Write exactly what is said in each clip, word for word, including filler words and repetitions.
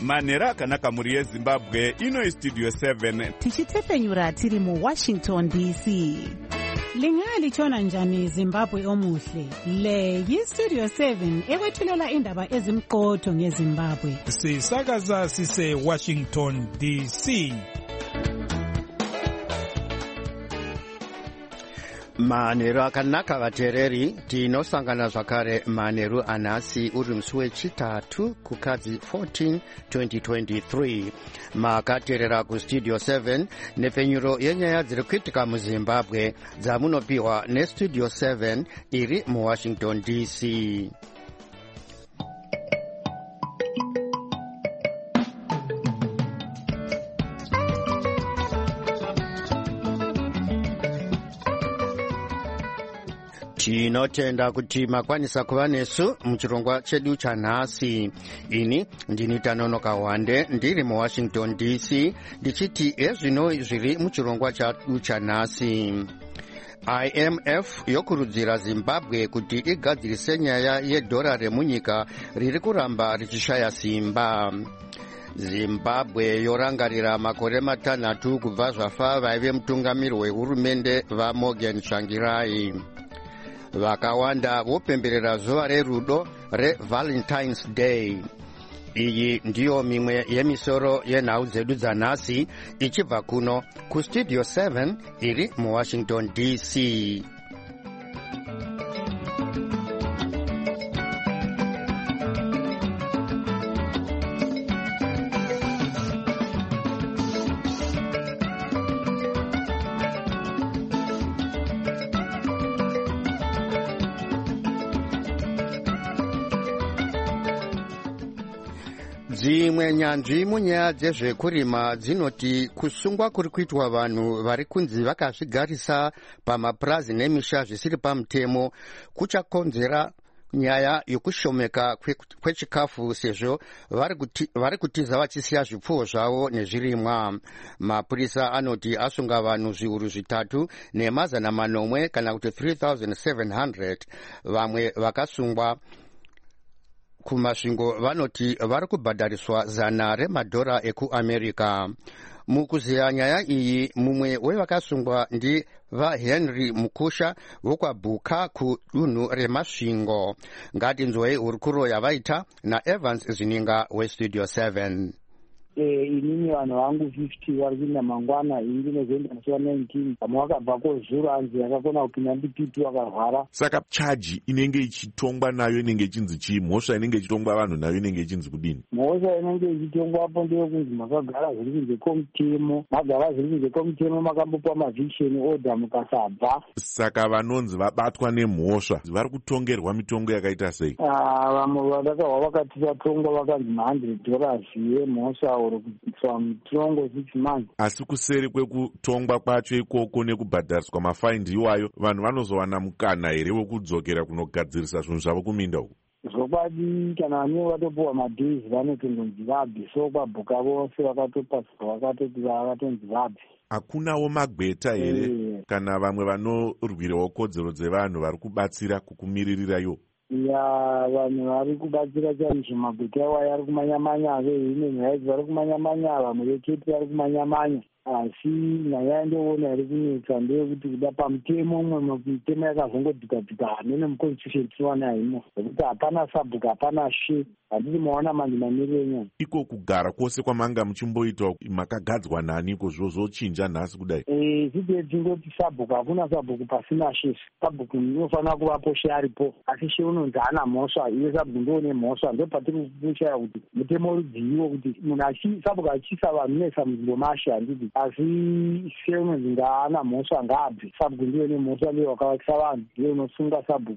manhero akanaka mhuri yezimbabwe. Ino istudio seven tichitepfenyura tiri muwashington D C. Lingalitshona njani Zimbabwe omuhle? Le yistudio seven ekwethulela indaba ezimqotho ngeZimbabwe. Sisakaza sise Washington D C. Manhero akanaka vateereri, tinosangana zvakare manheru anhasi uri musi wechitatu kukadzi fourteen twenty twenty-three. Makateerera kustudio seven nepfenyuro yenyaya dziri kuitika muZimbabwe dzamunopiwa nestudio seven iri muWashington D C. Tinotenda kuti makwanisa kuva nesu muchirongwa chedu chanhasi. Ini ndini Tanonoka Wande ndiri muWashington D C ndichiti ezvino zviri muchirongwa chedu chanhasi. I M F yokurudzira Zimbabwe kuti igadzirise nyaya yedhora remunyika riri kuramba richishaya simba. Zimbabwe yorangarira makore matanhatu kubva zvafa vaive mutungamiri wehurumende vaMorgan Tsvangirai. Vakawanda vopemberera zuva rerudo reValentine's Day. Iyi ndiyo mimwe yemisoro yenhau dzedu dzanhasi ichibva kuno kustudio seven iri muWashington D C. Dzimwe nyanzvi munyaya dzezvekurima dzinoti kusungwa kuri kuitwa vanhu vari kunzi vakazvigarisa pamapurazi nemisha zvisiri pamutemo kuchakonzera nyaya yokushomeka kwechikafu sezvo vari kutiza vachisiya zvipfuwo zvavo nezvirimwa. Mapurisa anoti asunga vanhu zviuru zvitatu nemazana manomwe kana kuti three thousand seven hundred. Vamwe vakasungwa kumasvingo vanoti vari kubhadhariswa zana remadhora ekuAmerica. Mukuziya nyaya iyi, mumwe wevakasungwa ndi vaHenry Mukusha vokwabhuka kudunhu remasvingo. Ngatinzwei hurukuro yavaita naEvans Zininga westudio seven. Eh, inini vanhu vangu fifty vari kuenda mangwana, ini ndinozoenda musi wa nineteen. Vamwe vakabva kozuro hanzi yakakona kupinda ndipitu vakarwara. Saka chaji inenge ichitongwa nayo inenge ichinzi chii? Mhosva inenge ichitongwa vanhu nayo inenge ichinzi kudini? Mhosva inenge ichitongwapo ndeyokunzi makagara zviri kunze kwomutemo, magara zviri kunze kwomutemo makambopa maviction order mukasabva. Saka vanonzi vabatwa nemhosva vari kutongerwa mitongo yakaita sei? Ah, vamwe vadakahwa vakati vatongwa vakanzi one hundred dollars yemhosva mitongo six months. Asi kuseri kwekutongwa kwacho ikoko nekubhadhariswa mafaindi iwayo, vanhu vanozowana mukana here wekudzokera kunogadzirisa zvinhu zvavo kuminda uku? Zvokwadi kana vanenge vatopuwa madhays vanotondonzi vabve, so kwabhuka vose vakatopaswa vakatoti vakatonzi vabve. Hakunawo magweta here e, kana vamwe vanorwirawo kodzero dzevanhu vari kubatsira kukumiririrayo? Ya, vanhu vari kubatsira chaizvo magweta iwayo ari kumanyamanya veine nyaya idzi vari kumanyamanya, vamwe veketi vari kumanyamanya. Asi nyaya yandoona iri kunetsa ndeyekuti kuda pamutemo umwe mitemo yakazongodhikadhika hamene muconstitution tinowana haimo, zvokuti hapana sabhuku hapana she, handiri maona manje mamiriro enyaya. Iko kugara kwose kwamanga muchimboita makagadzwa naniko zvozochinja nhasi kudai? Eh, zvidze tingoti sabhuku hakuna sabhuku pasina she. Sabhuku inofanira kuvapo she aripo, asi she unonzi hana mhosva, iwe sabhuku ndoone mhosva. Ndopatiri kushaya kuti mutemo rudziviwo kuti munhu sabhuku achiisa vanhu nesa munzvimbo mashe handiti, asi she unonzi ngaana mhosva ngaabve. Sabhuku ndiyo nemhosva ndiyo wakavakisa vanhu, ndiyo unosunga sabhuku.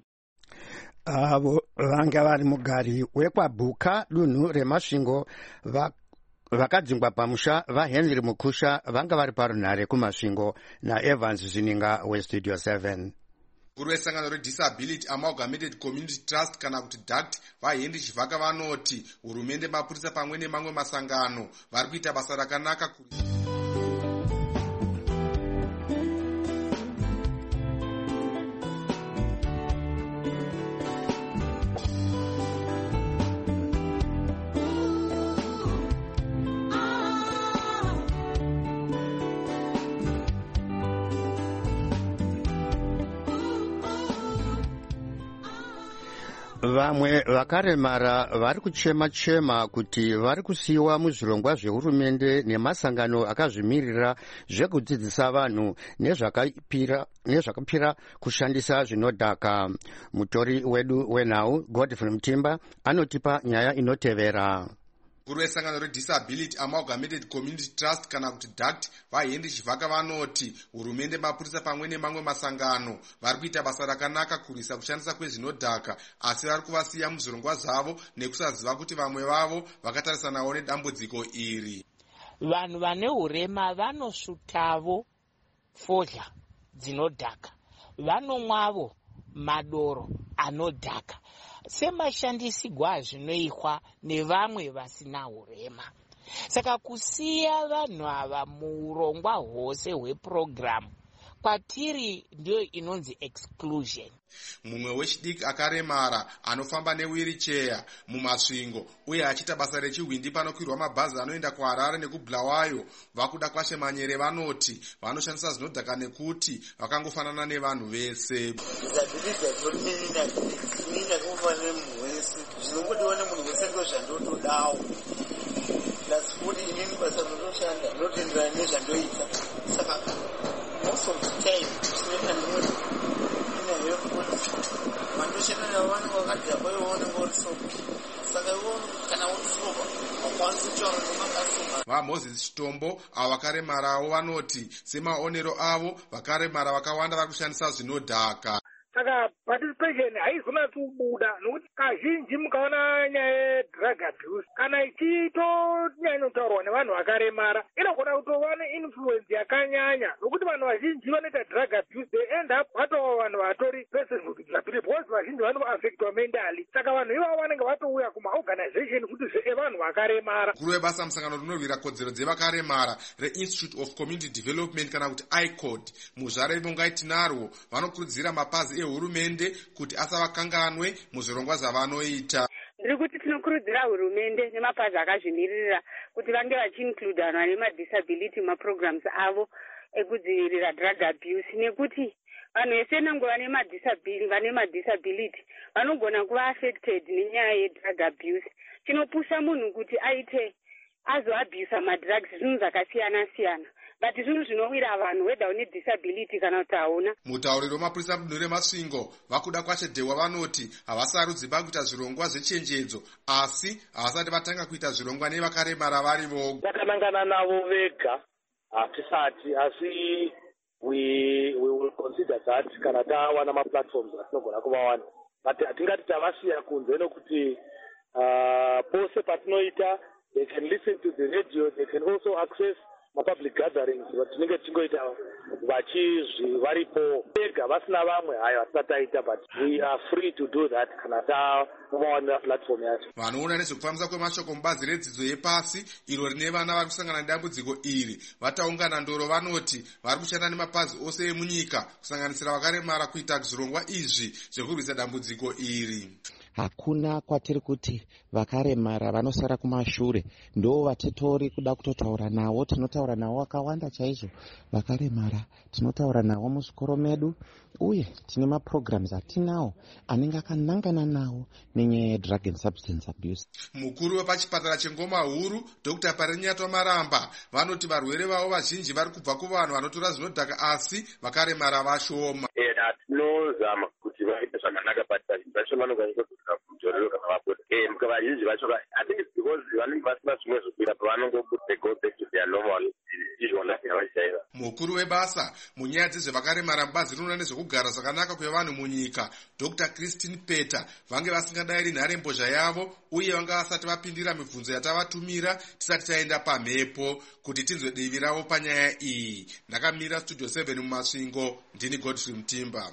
Avo vanga vari mugari wekwabhuka dunhu remasvingo vakadzingwa pamusha vaHenry Mukusha vanga vari parunhare kumasvingo naEvans Zininga westudio seven. Mukuru wesangano reDisability Amalgamated Community Trust kana kuti D A C T vaHenry Chivhaka vanoti hurumende, mapurisa pamwe nemamwe masangano vari kuita basa rakanaka kuri vamwe vakaremara vari kuchema-chema kuti vari kusiyiwa muzvirongwa zvehurumende nemasangano akazvimirira zvekudzidzisa vanhu nezvakapira kushandisa zvinodhaka. Mutori wedu wenhau Godfrey Mutimba anotipa nyaya inotevera. Mukuru wesangano redisability amalgamated community trust kana kuti D A C T vaHenry Chivhaka vanoti hurumende, mapurisa pamwe nemamwe masangano vari kuita basa rakanaka kurwisa kushandisa kwezvinodhaka, asi vari kuvasiya muzvirongwa zvavo nekusaziva kuti vamwe vavo vakatarisanawo nedambudziko iri. Vanhu vane hurema vanosvutavo fodya dzinodhaka, vanomwavo madoro anodhaka semashandisirwo azvinoitwa nevamwe vasina hurema. Saka kusiya vanhu ava muurongwa hwose hwepurogiramu kwatiri ndiyo inonzi exclusion. Mumwe wechidiki akaremara anofamba newiricheya mumasvingo uye achiita basa rechihwindi panokwirwa mabhazi anoenda kuHarare nekubulawayo, vakuda kwashe manyere vanoti vanoshandisa zvinodhaka nekuti vakangofanana nevanhu vese. zvinongodiwa nemunhu wese ndozvandotodawo ndasikuti inini basa rinotoshanda rinotenderana nezvandoita. Saka most of the time zvinoita nemuri inayo kuti vandoshanda navo vanenge vakati apoiwo vanenge uri sopi. Saka iwo kana uri soba hakwanisi kutaura nemakasoma. VaMoses Chitombo avo vakaremarawo vanoti semaonero avo vakaremara vakawanda vari kushandisa zvinodhaka. Saka participation haizonatsi kubuda nokuti kazhinji mukaona nyaya yedrug abuse kana ichitonyanya kutaurwa nevanhu vakaremara inogona kutova neinfluence yakanyanya nokuti vanhu vazhinji vanoita drug abuse they end up vatova vanhu vatori persons with disability because vazhinji vanoaffectwa mentally. Saka vanhu ivavo vanenge vatouya kumaorganization kuti evanhu vakaremara. Mukuru webasa musangano rinorwira kodzero dzevakaremara reInstitute of Community Development kana kuti I C O D muzvare vongai tinarwo vanokurudzira mapazi hurumende kuti asavakanganwe muzvirongwa zvavanoita. Ndiri kuti tinokurudzira hurumende nemapazi akazvimirira kuti vange vachiinclude vanhu vane madisability maprograms avo ekudzivirira drug abuse, nekuti vanhu vese nango vane madisability vane madisability vanogona kuva affected nenyaya yedrug abuse. Chinopusha munhu kuti aite azoabhusa madrugs zvinhu zvakasiyana siyana, but zvinhu zvinowira vanhu whether une disability kana kuti hauna. Mutauriro wemapurisa mudunhu reMasvingo vakuda kwache Dhewa vanoti havasarudzi pakuita zvirongwa zvechenjedzo, asi havasati vatanga kuita zvirongwa nevakaremara vari voga. Takanangana navo vega hatisati, asi we we will consider that kana tawana maplatforms atinogona kuvawana, but hatingati tavasiya kunze nokuti uh, pose patinoita they can listen to the radio, they can also access mapublic gatherings vatinenge tingoita vachizvi varipo vega vasina vamwe hayo hatisataita, but we are free to do that kana tavawana platform yacho. Vanoona nezvekufambisa kwemashoko mubazi redzidzo yepasi iro rine vana vari kusangana nedambudziko iri vataungana ndoro vanoti vari kushanda nemapazi ose emunyika kusanganisira vakaremara kuita zvirongwa izvi zvekurwisa dambudziko iri. Hakuna kwatiri kuti vakaremara vanosara kumashure ndo vatitori kuda kutotaura nawo. Tinotaura nawo vakawanda chaizvo vakaremara, tinotaura nawo muzvikoro medu uye tine maprograms atinawo anenge akanangana nawo nenyaya yedrug and substance abuse. Mukuru wepachipatara cheNgoma Huru Doctor Parinyato Maramba vanoti varwere vavo vazhinji vari kubva kuvanhu vanotora zvinodhaka asi vakaremara vashoma. Tinozama kuti vaite zvakanaka, but vazhinji vacho vanogona kuzoka kumujorero kana vabuda. Eh, muka vazhinji vacho I think it's because vanenge vasina zvimwe zvokuita pavanongobuda they go back to their normal usual life yavachichaira. Mukuru webasa munyaya dzezvevakaremara mubazi rinoona nezvekugara zvakanaka kwevanhu munyika Doctor Christine Peter vange vasingadayiri nharembozha yavo uye vanga vasati vapindira mibvunzo yatavatumira tisati taenda pamhepo kuti tinzwe divi ravo panyaya iyi. Ndakamira Studio seven muMasvingo, ndini Godfrey Mutimba.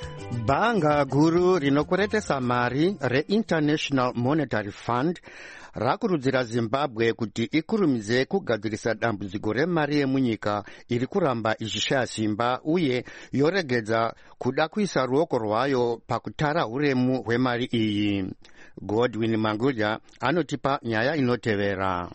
Bhanga guru rinokweretesa mari reInternational Monetary Fund rakurudzira Zimbabwe kuti ikurumize kugadzirisa dambudziko remari yemunyika iri kuramba ichishaya simba uye yoregedza kuda kuisa ruoko rwayo pakutara uremu hwemari iyi. Godwin Mangudya anotipa nyaya inotevera.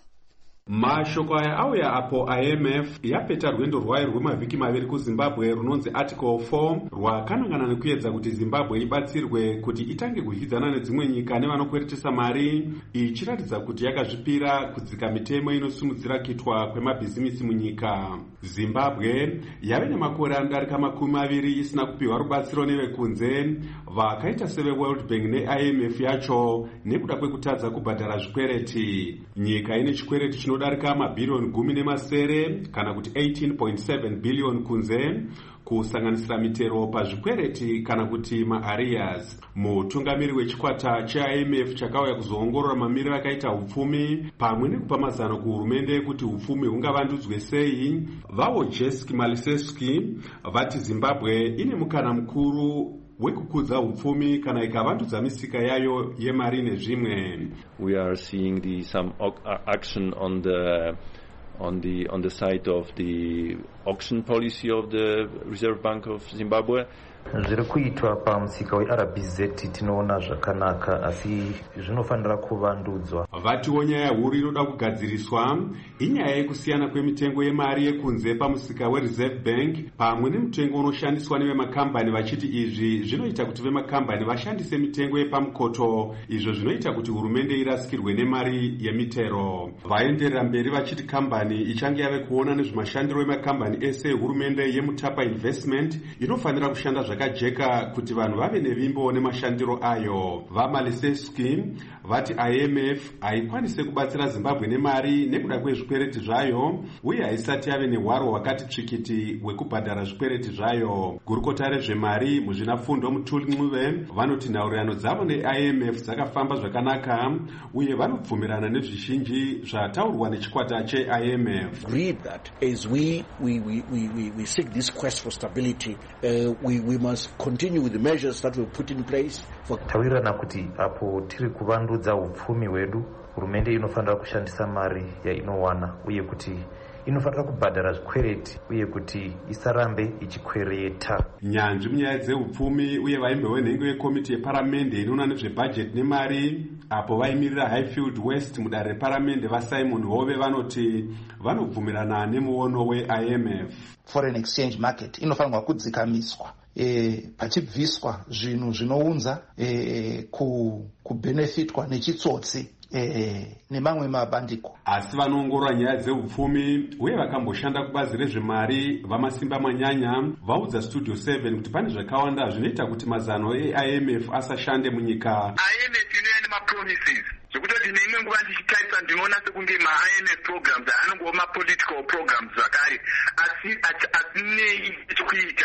Mashoko aya auya apo I M F yapeta rwendo rwayo rwemavhiki maviri kuZimbabwe runonzi Article four rwakanangana nekuedza kuti Zimbabwe ibatsirwe kuti itange kudyidzana nedzimwe nyika nevanokweretesa mari, ichiratidza kuti yakazvipira kudzika mitemo inosimudzira kuitwa kwemabhizimisi munyika. Zimbabwe yave nemakore anodarika makumi maviri isina kupiwa rubatsiro nevekunze vakaita seve World Bank ne-I M F yacho nekuda kwekutadza kubhadhara zvikwereti. Nyika ine chikwereti chino darika mabhirioni gumi nemasere kana kuti eighteen point seven billion kunze, kusanganisira mitero pazvikwereti kana kuti maarias. Mutungamiri wechikwata che-I M F chakauya kuzoongorora mamiriro akaita upfumi pamwe nekupa mazano kuhurumende kuti upfumi hungavandudzwe sei, vavo Jeski Maliseski vati Zimbabwe ine mukana mukuru wekukudza upfumi kana ikavandudza misika yayo yemari nezvimwe. We are seeing the some action on the on the on the side of the auction policy of the Reserve Bank of Zimbabwe. Zviri kuitwa pamusika weR B Z tinoona zvakanaka, asi zvinofanira kuvandudzwa. Vatiwo nyaya huru inoda kugadziriswa inyaya yekusiyana kwemitengo yemari yekunze pamusika weReserve Bank pamwe nemutengo unoshandiswa nevemakambani, vachiti izvi zvinoita kuti vemakambani vashandise mitengo yepamukoto, izvo zvinoita kuti hurumende irasikirwe nemari yemitero. Vaenderera mberi vachiti kambani ichange yave kuona nezvemashandiro emakambani ese hurumende yeMutapa Investment inofanira kushanda zvakajeka kuti vanhu vave nevimbo nemashandiro ayo. VaMaliseski vati I M F haikwanise kubatsira Zimbabwe nemari nekuda kwezvikwereti zvayo uye haisati yave nehwaro hwakati tsvikiti hwekubhadhara zvikwereti zvayo. Gurukota rezvemari muzvinafundo Mutuli Ncube vanoti nhaurirano dzavo ne-I M F dzakafamba zvakanaka uye vanobvumirana nezvizhinji zvataurwa nechikwata che-I M F. Agreed that as we we we we we seek this quest for stability, uh, we we must continue with the measures that we put in place for. Tawirirana kuti apo tiri kuvandudza upfumi hwedu, hurumende inofanira kushandisa mari yainowana uye kuti inofanira kubhadhara zvikwereti uye kuti isarambe ichikwereta. Nyanzvi munyaya dzeupfumi uye vaimbe venhengo yekomiti yeparamende inoona nezvebhajeti nemari apo vaimirira Highfield West mudare reparamende vaSimon Hove vanoti vanobvumirana nemuono we-I M F. Foreign exchange market inofanirwa kudzikamiswa e, pachibviswa zvinhu zvinounza e, ku, kubenefitwa nechitsotsi e, nemamwe mabandiko. Asi vanoongorora nyaya dzeupfumi uye vakamboshanda kubazi rezvemari vamasimba manyanya vaudza Studio seven kuti pane zvakawanda zvinoita kuti mazano e-I M F asashande munyika. I M F inoya nemapromises zvekutoti neimwe nguva ndichitaisa ndinoona sekunge ma-I M F programs anongova ma-political programs zvakare, asi asinei chekuita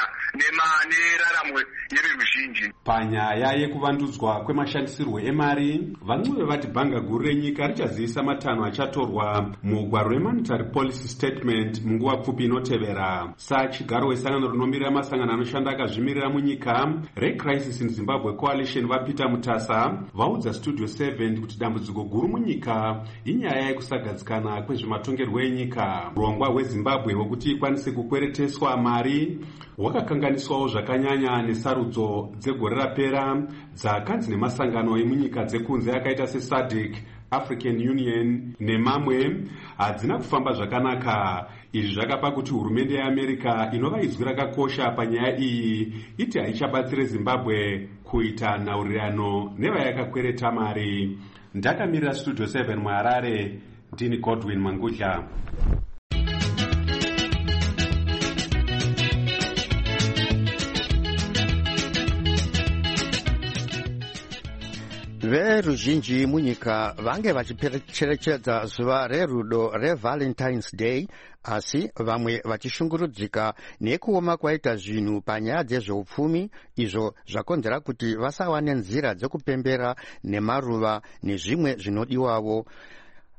neraramo yeruzhinji. Panyaya yekuvandudzwa kwemashandisirwo emari, vaNcube vati bhanga guru renyika richazivisa matanho achatorwa mugwaro remonetary policy statement munguva pfupi inotevera. Sachigaro wesangano rinomirira masangano anoshanda akazvimirira munyika reCrisis in Zimbabwe Coalition vaPeter Mutasa vaudza Studio seven kuti dambudziko guru munyika inyaya yekusagadzikana kwezvematongerwo enyika. Urongwa hweZimbabwe hwekuti ikwanise kukwereteswa mari hwakakanganiswawo zvakanyanya nesarudzo dzegore rapera dzakanzi nemasangano emunyika dzekunze akaita seSADC, African Union nemamwe hadzina kufamba zvakanaka. Izvi zvakapa kuti hurumende yeAmerica inova izwi rakakosha panyaya iyi iti haichabatsire Zimbabwe kuita nhaurirano nevayakakwereta mari. Ndakamirira Studio seven muHarare, ndini Godwin Mangudya. Veruzhinji munyika vange vachicherechedza zuva rerudo reValentine's Day, asi vamwe vachishungurudzika nekuoma kwaita zvinhu panyaya dzezveupfumi izvo zvakonzera kuti vasawane nzira dzekupembera nemaruva nezvimwe zvinodiwawo.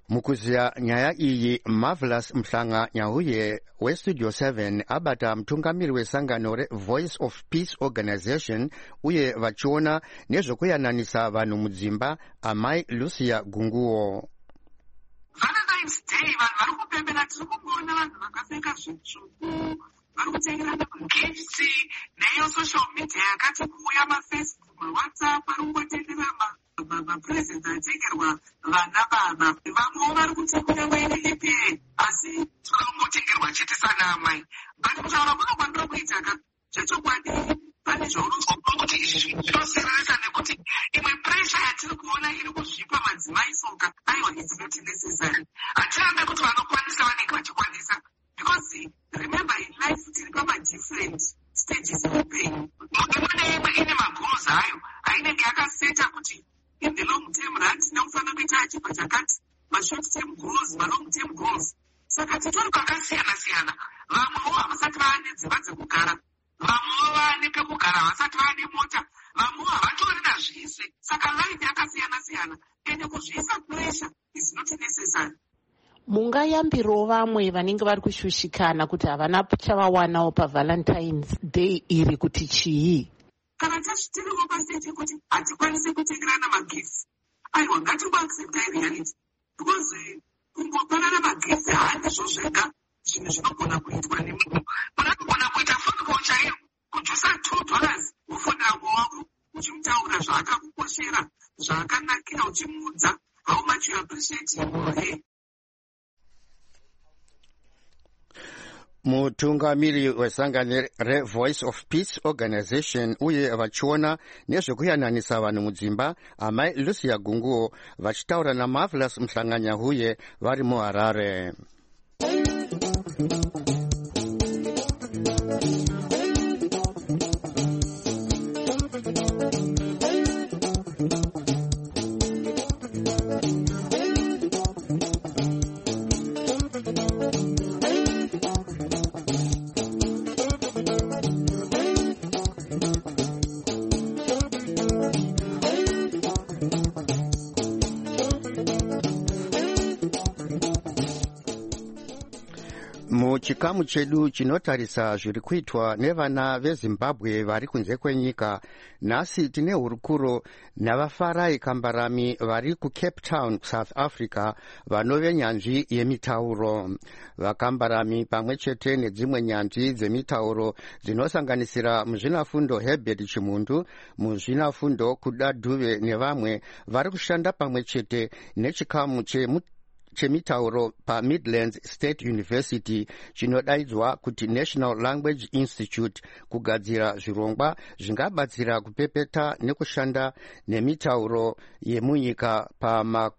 mukuziya nyaya iyi Marvelous Mhlanga Nyahuye westudio seven abata mtungamiri wesangano reVoice of Peace Organization uye vachiona nezvokuyananisa vanhu mudzimba amai Lucia Gunguo. Valentine's Day vanhu vari kupembera tiri kungoona vanhu vakapfeka zvitsvuku vari kutengerana magifts neyo social media yakati kuuya mafacebook mawhatsapp vari kungotendera mapresents atengerwa vana baba vamwewo vari kutekura waine epe asi tikangotengerwa chete sana amai but kutaura kuno kwandira kuita ka zvechokwadi pane zvaunozwa kuti izvi zvinosereresa nekuti imwe pressure yatiri kuona iri kuzvipa madzimai soka aiwa it's not necessary hatirambe kuti vanokwanisa vanenge vachikwanisa because remember in life tiri pamadifferent stages eupenyu imwe neimwe ine magoals ayo ainenge yakaseta kuti in the long term run tinofanira kuita achibva chakati mashort term goals malong term goals saka titori kwakasiyana siyana vamwewo havasati vaane dzimba dzekugara vamwewo vaane pekugara havasati vaane mota vamwewo havatori nazvise saka life yakasiyana siyana ende kuzviisa pressure is not necessary. Mungayambirawo vamwe vanenge vari kushushikana kuti havana chavawanawo pavalentines day iri kuti chii? Kana tazvitiriwo paseche kuti hatikwanisi kutengerana magifts aiwa ngatingoacceptai reality because kungopanana magifts haandizvo zvega zvinhu zvinogona kuitwa nemunhu munogona kuita phone call chaiyo kujusa two dollars kufonera wako uchimutaura zvaakakukoshera zvaakanakira uchimuudza how much you appreciate him. Hey. mutungamiri wesangano reVoice of Peace Organization uye vachiona nezvekuyananisa vanhu mudzimba amai Lucia Gunguo vachitaura naMarvelous Mhlanga Nyahuye vari muHarare. Muchikamu chedu chinotarisa zviri kuitwa nevana veZimbabwe vari kunze kwenyika. Nhasi tine hurukuro navafarai Kambarami vari kuCape Town, South Africa, vanove nyanzvi yemitauro. VaKambarami pamwe chete nedzimwe nyanzvi dzemitauro dzinosanganisira muzvinafundo Herbert Chimundu, muzvinafundo Kuda Dhuve nevamwe vari kushanda pamwe chete nechikamu chemu chemitauro paMidlands State University chinodaidzwa kuti National Language Institute kugadzira zvirongwa zvingabatsira kupepeta nekushanda nemitauro yemunyika pama.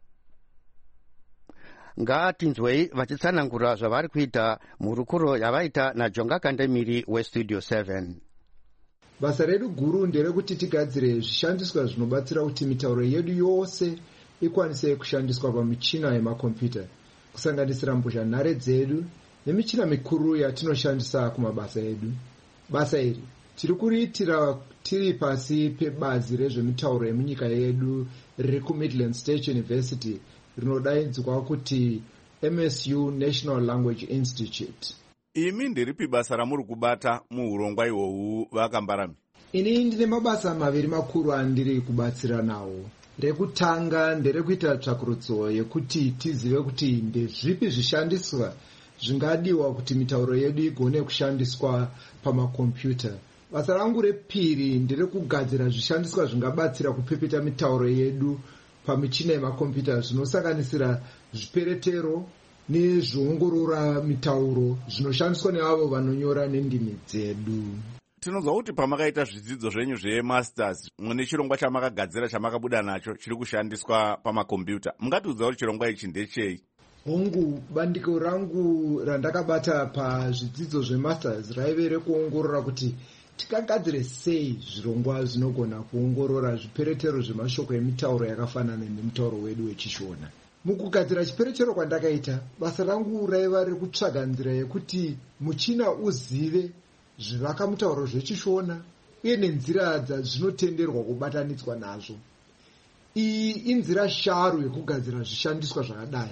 Ngatinzwei vachitsanangura zvavari kuita murukuro yavaita naJonga Kandemiri weStudio seven. Basa redu guru nderekuti tigadzire zvishandiswa zvinobatsira kuti mitauro yedu yose ikwanise kushandiswa pamichina yemakombiyuta kusanganisira mbozhanhare dzedu nemichina mikuru yatinoshandisa kumabasa edu. Basa iri tiri kuriitira tiri pasi pebazi rezvemitauro yemunyika yedu riri kuMidland State University rinodaidzwa kuti M S U National Language Institute. Imi ndiripi basa ramuri kubata muurongwa ihwohwu vaKambarami? Ini ndine mabasa maviri makuru andiri kubatsira nawo. Rekutanga nderekuita tsvakurudzo yekuti tizive kuti ndezvipi zvishandiswa zvingadiwa kuti mitauro yedu igone kushandiswa pamakombiyuta. Basa rangu repiri nderekugadzira zvishandiswa zvingabatsira kupepeta mitauro yedu pamichina yemakombiyuta zvinosanganisira zviperetero nezvoongorora mitauro zvinoshandiswa neavo vanonyora nendimi dzedu. Tinonzwa kuti pamakaita zvidzidzo zvenyu zvemasters mune chirongwa chamakagadzira chamakabuda nacho chiri kushandiswa pamakombiyuta. Mungatiudza kuti chirongwa ichi ndechei? Hongu, bandiko rangu randakabata pazvidzidzo zvemasters raive rekuongorora kuti tikagadzire sei zvirongwa zvinogona kuongorora zviperetero zvemashoko emitauro yakafanana nemutauro wedu wechishona. Mukugadzira chiperetero kwandakaita, basa rangu raiva rekutsvaga nzira yekuti muchina uzive zvivaka mutauro zvechishona uye nenzira dzazvinotenderwa kubatanidzwa nazvo. Iyi inzira sharu yekugadzira zvishandiswa zvakadai.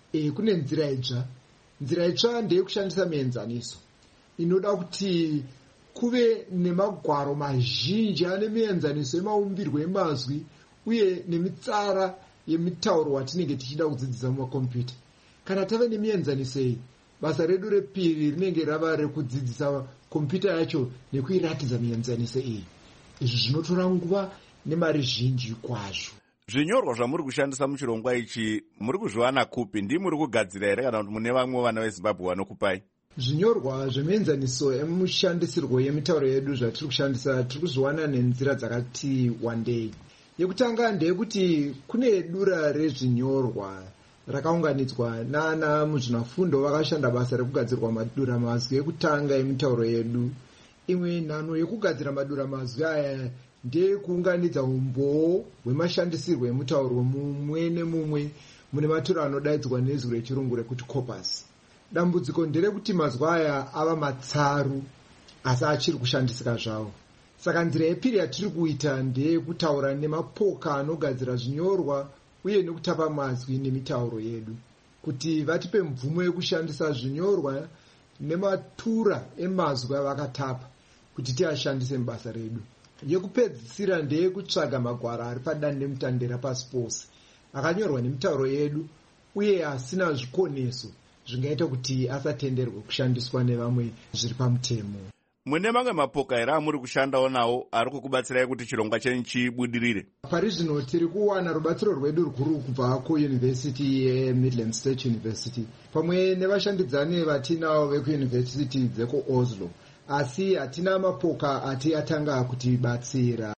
e, kune nzira itsva. Nzira itsva ndeyekushandisa mienzaniso inoda kuti kuve nemagwaro mazhinji ane mienzaniso yemaumbirwo emazwi uye nemitsara yemitauro watinenge tichida kudzidzisa mumakombiyuta. Kana tave nemienzaniso iyi, basa redu repiri rinenge rava rekudzidzisa kompiyuta yacho nekuiratidza mienzaniso iyi. Izvi zvinotora nguva nemari zhinji kwazvo. Zvinyorwa zvamuri kushandisa muchirongwa ichi muri kuzviwana kupi? Ndi muri kugadzira here kana kuti mune vamwe vana veZimbabwe vanokupai? Zvinyorwa zvemienzaniso emushandisirwo yemitauro yedu zvatiri kushandisa tiri kuzviwana nenzira dzakati wandei. Yekutanga ndeyekuti kune dura rezvinyorwa rakaunganidzwa nana muzvinafundo vakashanda basa rekugadzirwa madura mazwi ekutanga emitauro yedu. Imwe nhano yekugadzira madura mazwi aya ndeyekuunganidza umboo hwemashandisirwo emutauro mumwe nemumwe mune maturo anodaidzwa nezwi rechirungu rekuti corpus. Dambudziko nderekuti mazwi aya ava matsaru asi achiri kushandisika zvavo. Saka nzira yepiri yatiri kuita ndeyekutaura nemapoka anogadzira zvinyorwa uye nekutapa mazwi nemitauro yedu kuti vatipe mvumo yekushandisa zvinyorwa nematura emazwi avakatapa kuti tiashandise mubasa redu. Yekupedzisira ndeyekutsvaga magwaro ari padandemutande rapasi pose akanyorwa nemitauro yedu uye asina zvikoneso zvingaita kuti asatenderwe kushandiswa nevamwe zviri pamutemo. Mune mamwe mapoka here amuri kushandawo nawo ari kukubatsirai kuti chirongwa chenyu chibudirire? Pari zvino tiri kuwana rubatsiro rwedu rukuru kubva kuyunivhesiti yeMidland State University pamwe nevashandidzani vatinavo vekuyunivhesiti dzekuOslo, asi hatina mapoka ati atanga kutibatsira.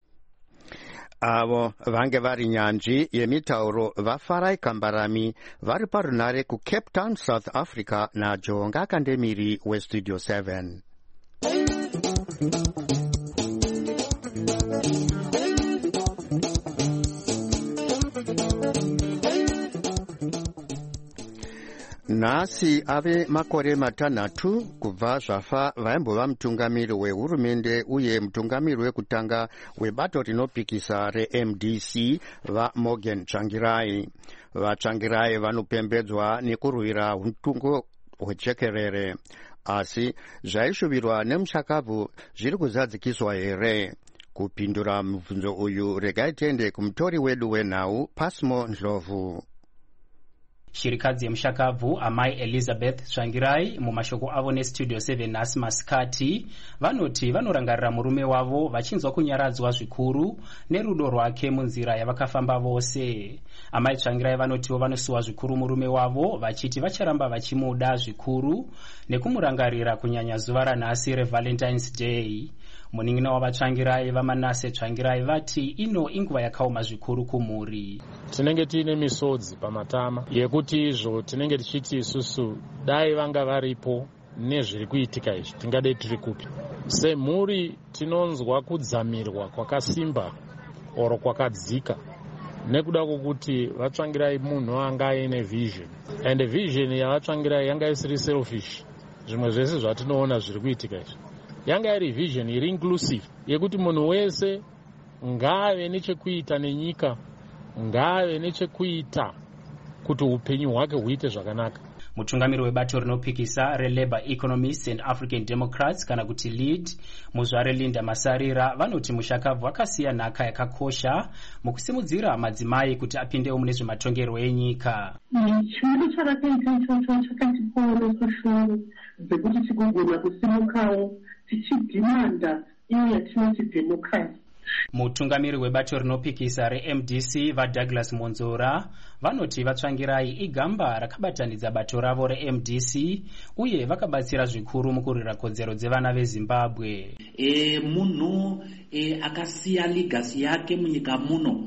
Avo vange vari nyanzvi yemitauro vaFarai Kambarami vari parunare kuCape Town, South Africa naJonga Kandemiri weStudio seven. Nhasi ave makore matanhatu kubva zvafa vaimbova mutungamiri wehurumende uye mutungamiri wekutanga webato rinopikisa reM D C vaMorgan Tsvangirai. VaTsvangirai vanopembedzwa nekurwira utungo hwechekerere, asi zvaishuvirwa nemushakabvu zviri kuzadzikiswa here? Kupindura mubvunzo uyu regai tiende kumutori wedu wenhau Pasmo Ndlovu. Shirikadzi yemushakabvu amai Elizabeth Tsvangirai mumashoko avo neStudio seven nhasi masikati vanoti vanorangarira murume wavo vachinzwa kunyaradzwa zvikuru nerudo rwake munzira yavakafamba vose. Amai Tsvangirai vanotiwo vanosiwa zvikuru murume wavo vachiti vacharamba vachimuda zvikuru nekumurangarira kunyanya zuva ranhasi reValentine's Day. Munin'ina wavaTsvangirai vaManase Tsvangirai vati ino inguva yakaoma zvikuru kumhuri. Tinenge tiine misodzi pamatama yekuti izvo tinenge tichiti isusu dai vanga varipo nezviri kuitika izvi tingadai tiri kupi. Semhuri tinonzwa kudzamirwa kwakasimba oro kwakadzika nekuda kwokuti vaTsvangirai munhu anga aine vision, and vision yavaTsvangirai yanga isiri selfish. Zvimwe zvese zvatinoona zviri kuitika izvi yanga iri vision iri inclusive yekuti munhu wese ngaave nechekuita nenyika, ngaave nechekuita kuti upenyu hwake huite zvakanaka. Mutungamiri webato rinopikisa reLabour Economists and African Democrats kana kuti LEAD muzvare Linda Masarira vanoti mushakabvu akasiya nhaka yakakosha mukusimudzira madzimai kuti apindewo mune zvematongerwo enyika. Chimwe chakaita ichocho chakatipora kushungu dzekuti tikugona kusimukawo tichidhimanda iyo yatinoti democracy. Mutungamiri webato rinopikisa reM D C vaDouglas Monzora vanoti vaTsvangirai igamba rakabatanidza bato ravo reM D C uye vakabatsira zvikuru mukurwira kodzero dzevana veZimbabwe. E, munhu e, akasiya legacy yake munyika muno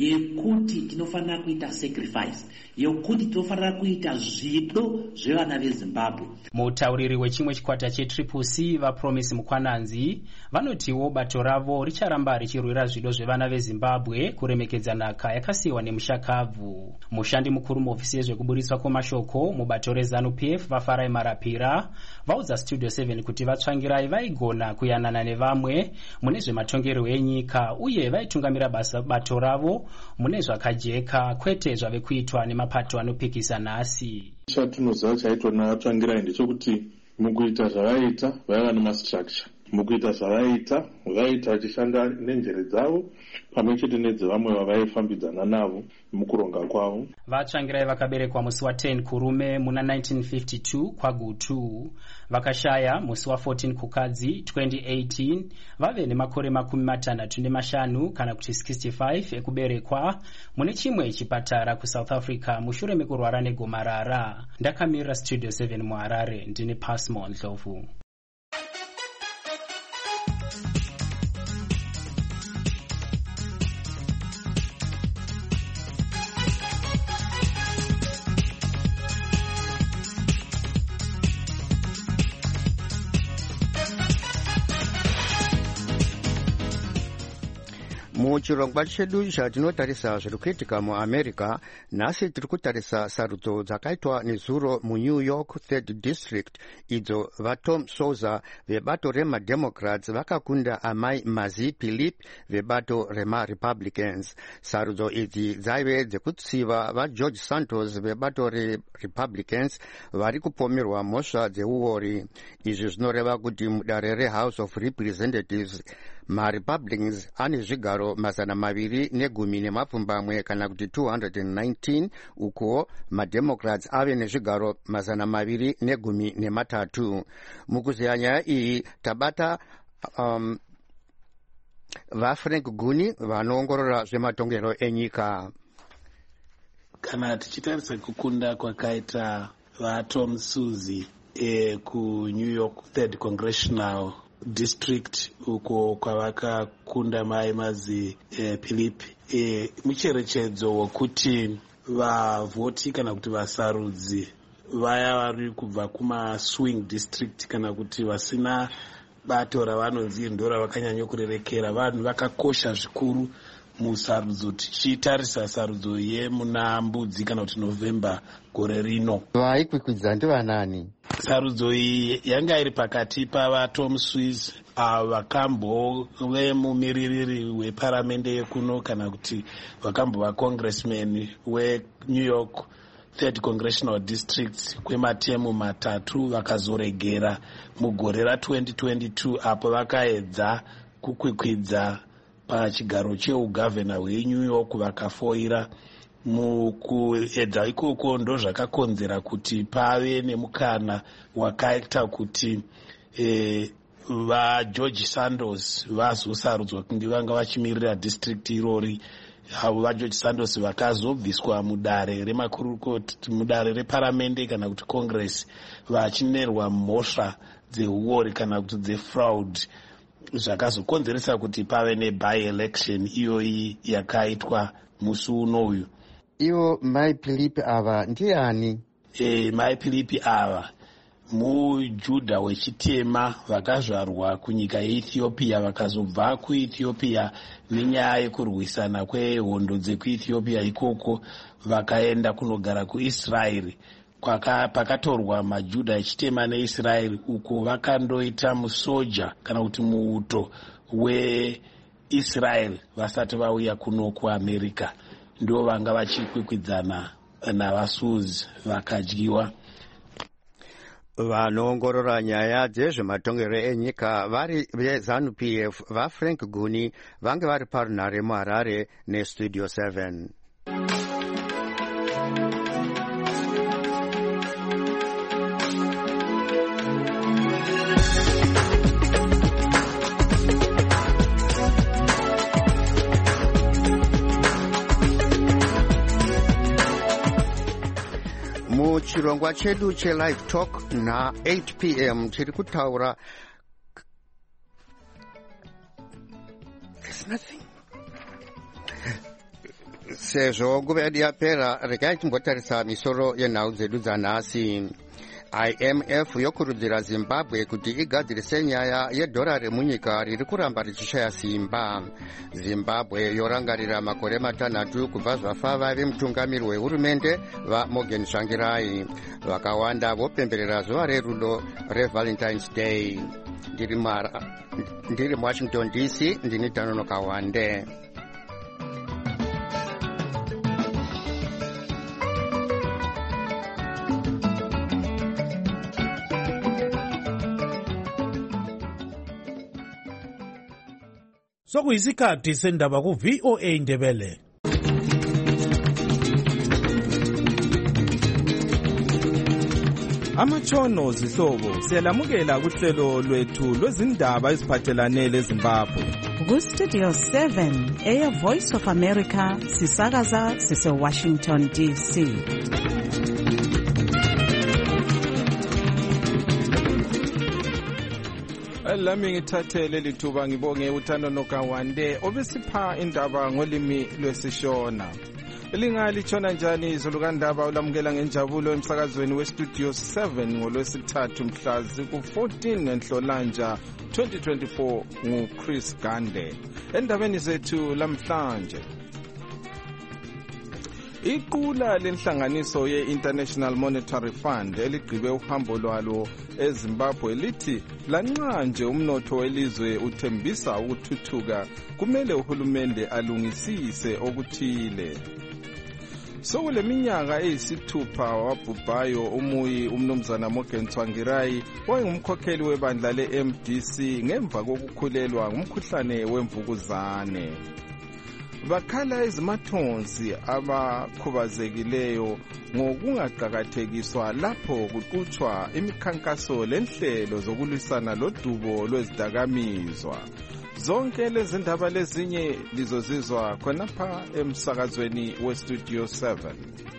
yekuti tinofanira kuita sacrifice, yekuti tinofanira kuita zvido zvevana veZimbabwe. Mutauriri wechimwe chikwata cheTriple C vaPromise Mukwananzi vanotiwo bato ravo richaramba ichirwira zvido zvevana vezimbabwe kuremekedza nhaka yakasiyiwa nemushakabvu. Mushandi mukuru muhofisi yezvekuburitswa kwemashoko mubato rezanu P F vafarai marapira vaudza Studio seven kuti vatsvangirai vaigona kuyanana nevamwe mune zvematongerwo enyika uye vaitungamira basa bato ravo mune zvakajeka kwete zvave kuitwa nemapato anopikisa nhasi. Chatinoziva chaitwa navatsvangirai ndechekuti mukuita zvavaita vaiva nemastructure, mukuita zvavaita vaita vachishanda nenjere dzavo pamwe chete nedzevamwe vavaifambidzana navo mukuronga kwavo. Vatsvangirai vakaberekwa musi wa ten kurume muna nineteen fifty-two kwagutu, vakashaya musi wa fourteen kukadzi twenty eighteen, vave nemakore makumi matanhatu nemashanu kana kuti sixty-five ekuberekwa mune chimwe chipatara kuSouth Africa mushure mekurwara negomarara. Ndakamirira Studio seven muHarare, ndine Pasmo Ndlovu. muchirongwa chedu chatinotarisa zviri kuitika muamerica, nhasi tiri kutarisa sarudzo dzakaitwa nezuro muNew York third District, idzo vaTom Souza vebato remademocrats vakakunda amai Mazi Philip vebato remaRepublicans. Sarudzo idzi dzaive dzekutsiva vaGeorge Santos vebato reRepublicans vari kupomerwa mhosva dzeuori. Izvi zvinoreva kuti mudare reHouse of Representatives maRepublicans ane zvigaro mazana maviri negumi nemapfumbamwe kana kuti two hundred nineteen, uko mademocrats ave nezvigaro mazana maviri negumi nematatu. Mukuziya nyaya iyi tabata um, vaFrank Guni vanoongorora zvematongero enyika. Kana tichitarisa kukunda kwakaita vaTom Suzi eh, kuNew York third Congressional District uko kwavakakunda mai Mazi eh, Philip, eh, mucherechedzo wokuti vavhoti kana kuti vasarudzi vaya vari kubva kuma swing district kana kuti vasina bato ravanonzi ndo ravakanyanya kurerekera, vanhu vakakosha zvikuru musarudzo. Tichitarisa sarudzo yemuna Mbudzi kana kuti November gore rino, vaikwikwidza ndivanani? Sarudzo iyi yanga iri pakati pavaTom Suze vakambove mumiririri weparamende yekuno kana kuti vakambova congressman weNew York third Congressional District kwematemu matatu, vakazoregera mugore ratwenty twenty-two apo vakaedza kukwikwidza pachigaro cheugavhena hweNew York vakafoira. Mukuedza ikoko ndo zvakakonzera kuti pave nemukana wakaita kuti eh, vaGeorge Santos vazosarudzwa kunge vanga vachimirira district irori. Avo vaGeorge Santos vakazobviswa mudare remakurukota, mudare reparamende kana kuti congress, vachinerwa mhosva dzeuori kana kuti dzefraud, zvakazokonzeresa kuti pave neby election iyoyi yakaitwa musi unoyu. Ivo mai Philip ava ndiani? E, mai Philip ava mujudha wechitema vakazvarwa kunyika yeEthiopia, vakazobva kuEthiopia nenyaya yekurwisana kwehondo dzekuEthiopia ikoko vakaenda kunogara kuIsraeri, pakatorwa majudha echitema neIsraeri, uko vakandoita musoja kana kuti muuto weIsraeri vasati vauya kuno kuAmerica. Ndo vanga vachikwikwidzana navaSuze vakadyiwa. Vanoongorora nyaya dzezvematongero enyika vari vezanu P F vaFrank Guni vange vari parunhare muHarare neStudio seven. Muchirongwa chedu chelive talk na eight p m tiri kutaura there's nothing sezvo nguva yedu yapera regai timbotarisa misoro yenhau dzedu dzanhasi. I M F yokurudzira Zimbabwe kuti igadzirise nyaya yedhorari munyika riri kuramba richishaya simba. Zimbabwe yorangarira makore matanhatu kubva zvafa vavi mutungamiri wehurumende vaMorgan Tsvangirai. Vakawanda vopemberera zuva rerudo reValentine's Day. Ndiri muWashington D C, ndini Tanono Kawande. Sokuyisikhathi sendaba ku V O A Ndebele. Amatshono zihlobo siyalamukela kuhlelo lwethu lwezindaba eziphathelane leZimbabwe. Ku Studio seven eya Voice of America sisakaza sise Washington D C. Lami ngithathele lithuba ngibonge uThando Kawande obesipha indaba ngolimi lwesishona. Lingalithona njani izolukandaba ulamukela ngenjabulo emsakazweni weStudio seven ngolwesithathu mhla ku fourteen Nhlolanja twenty twenty-four nguChris Gande. Endabeni zethu lamhlanje, iqula lenhlanganiso ye-International Monetary Fund eligqibe uhambo lwalo eZimbabwe lithi lanxa nje umnotho welizwe uthembisa ukuthuthuka, kumele uhulumende alungisise okuthile. Sokule minyaka eyisithupha wabhubhayo umuyi umnumzana Morgan Tsvangirai wayengumkhokheli webandla le-M D C ngemva kokukhulelwa ngumkhuhlane wemvukuzane. Bakhala ezimathonsi abakhubazekileyo ngokungaqakathekiswa lapho kuqhutshwa imikhankaso lenhlelo zokulwisana lodubo lwezidakamizwa. Zonke lezi ndaba lezinye lizozizwa khonapha emsakazweni weStudio seven.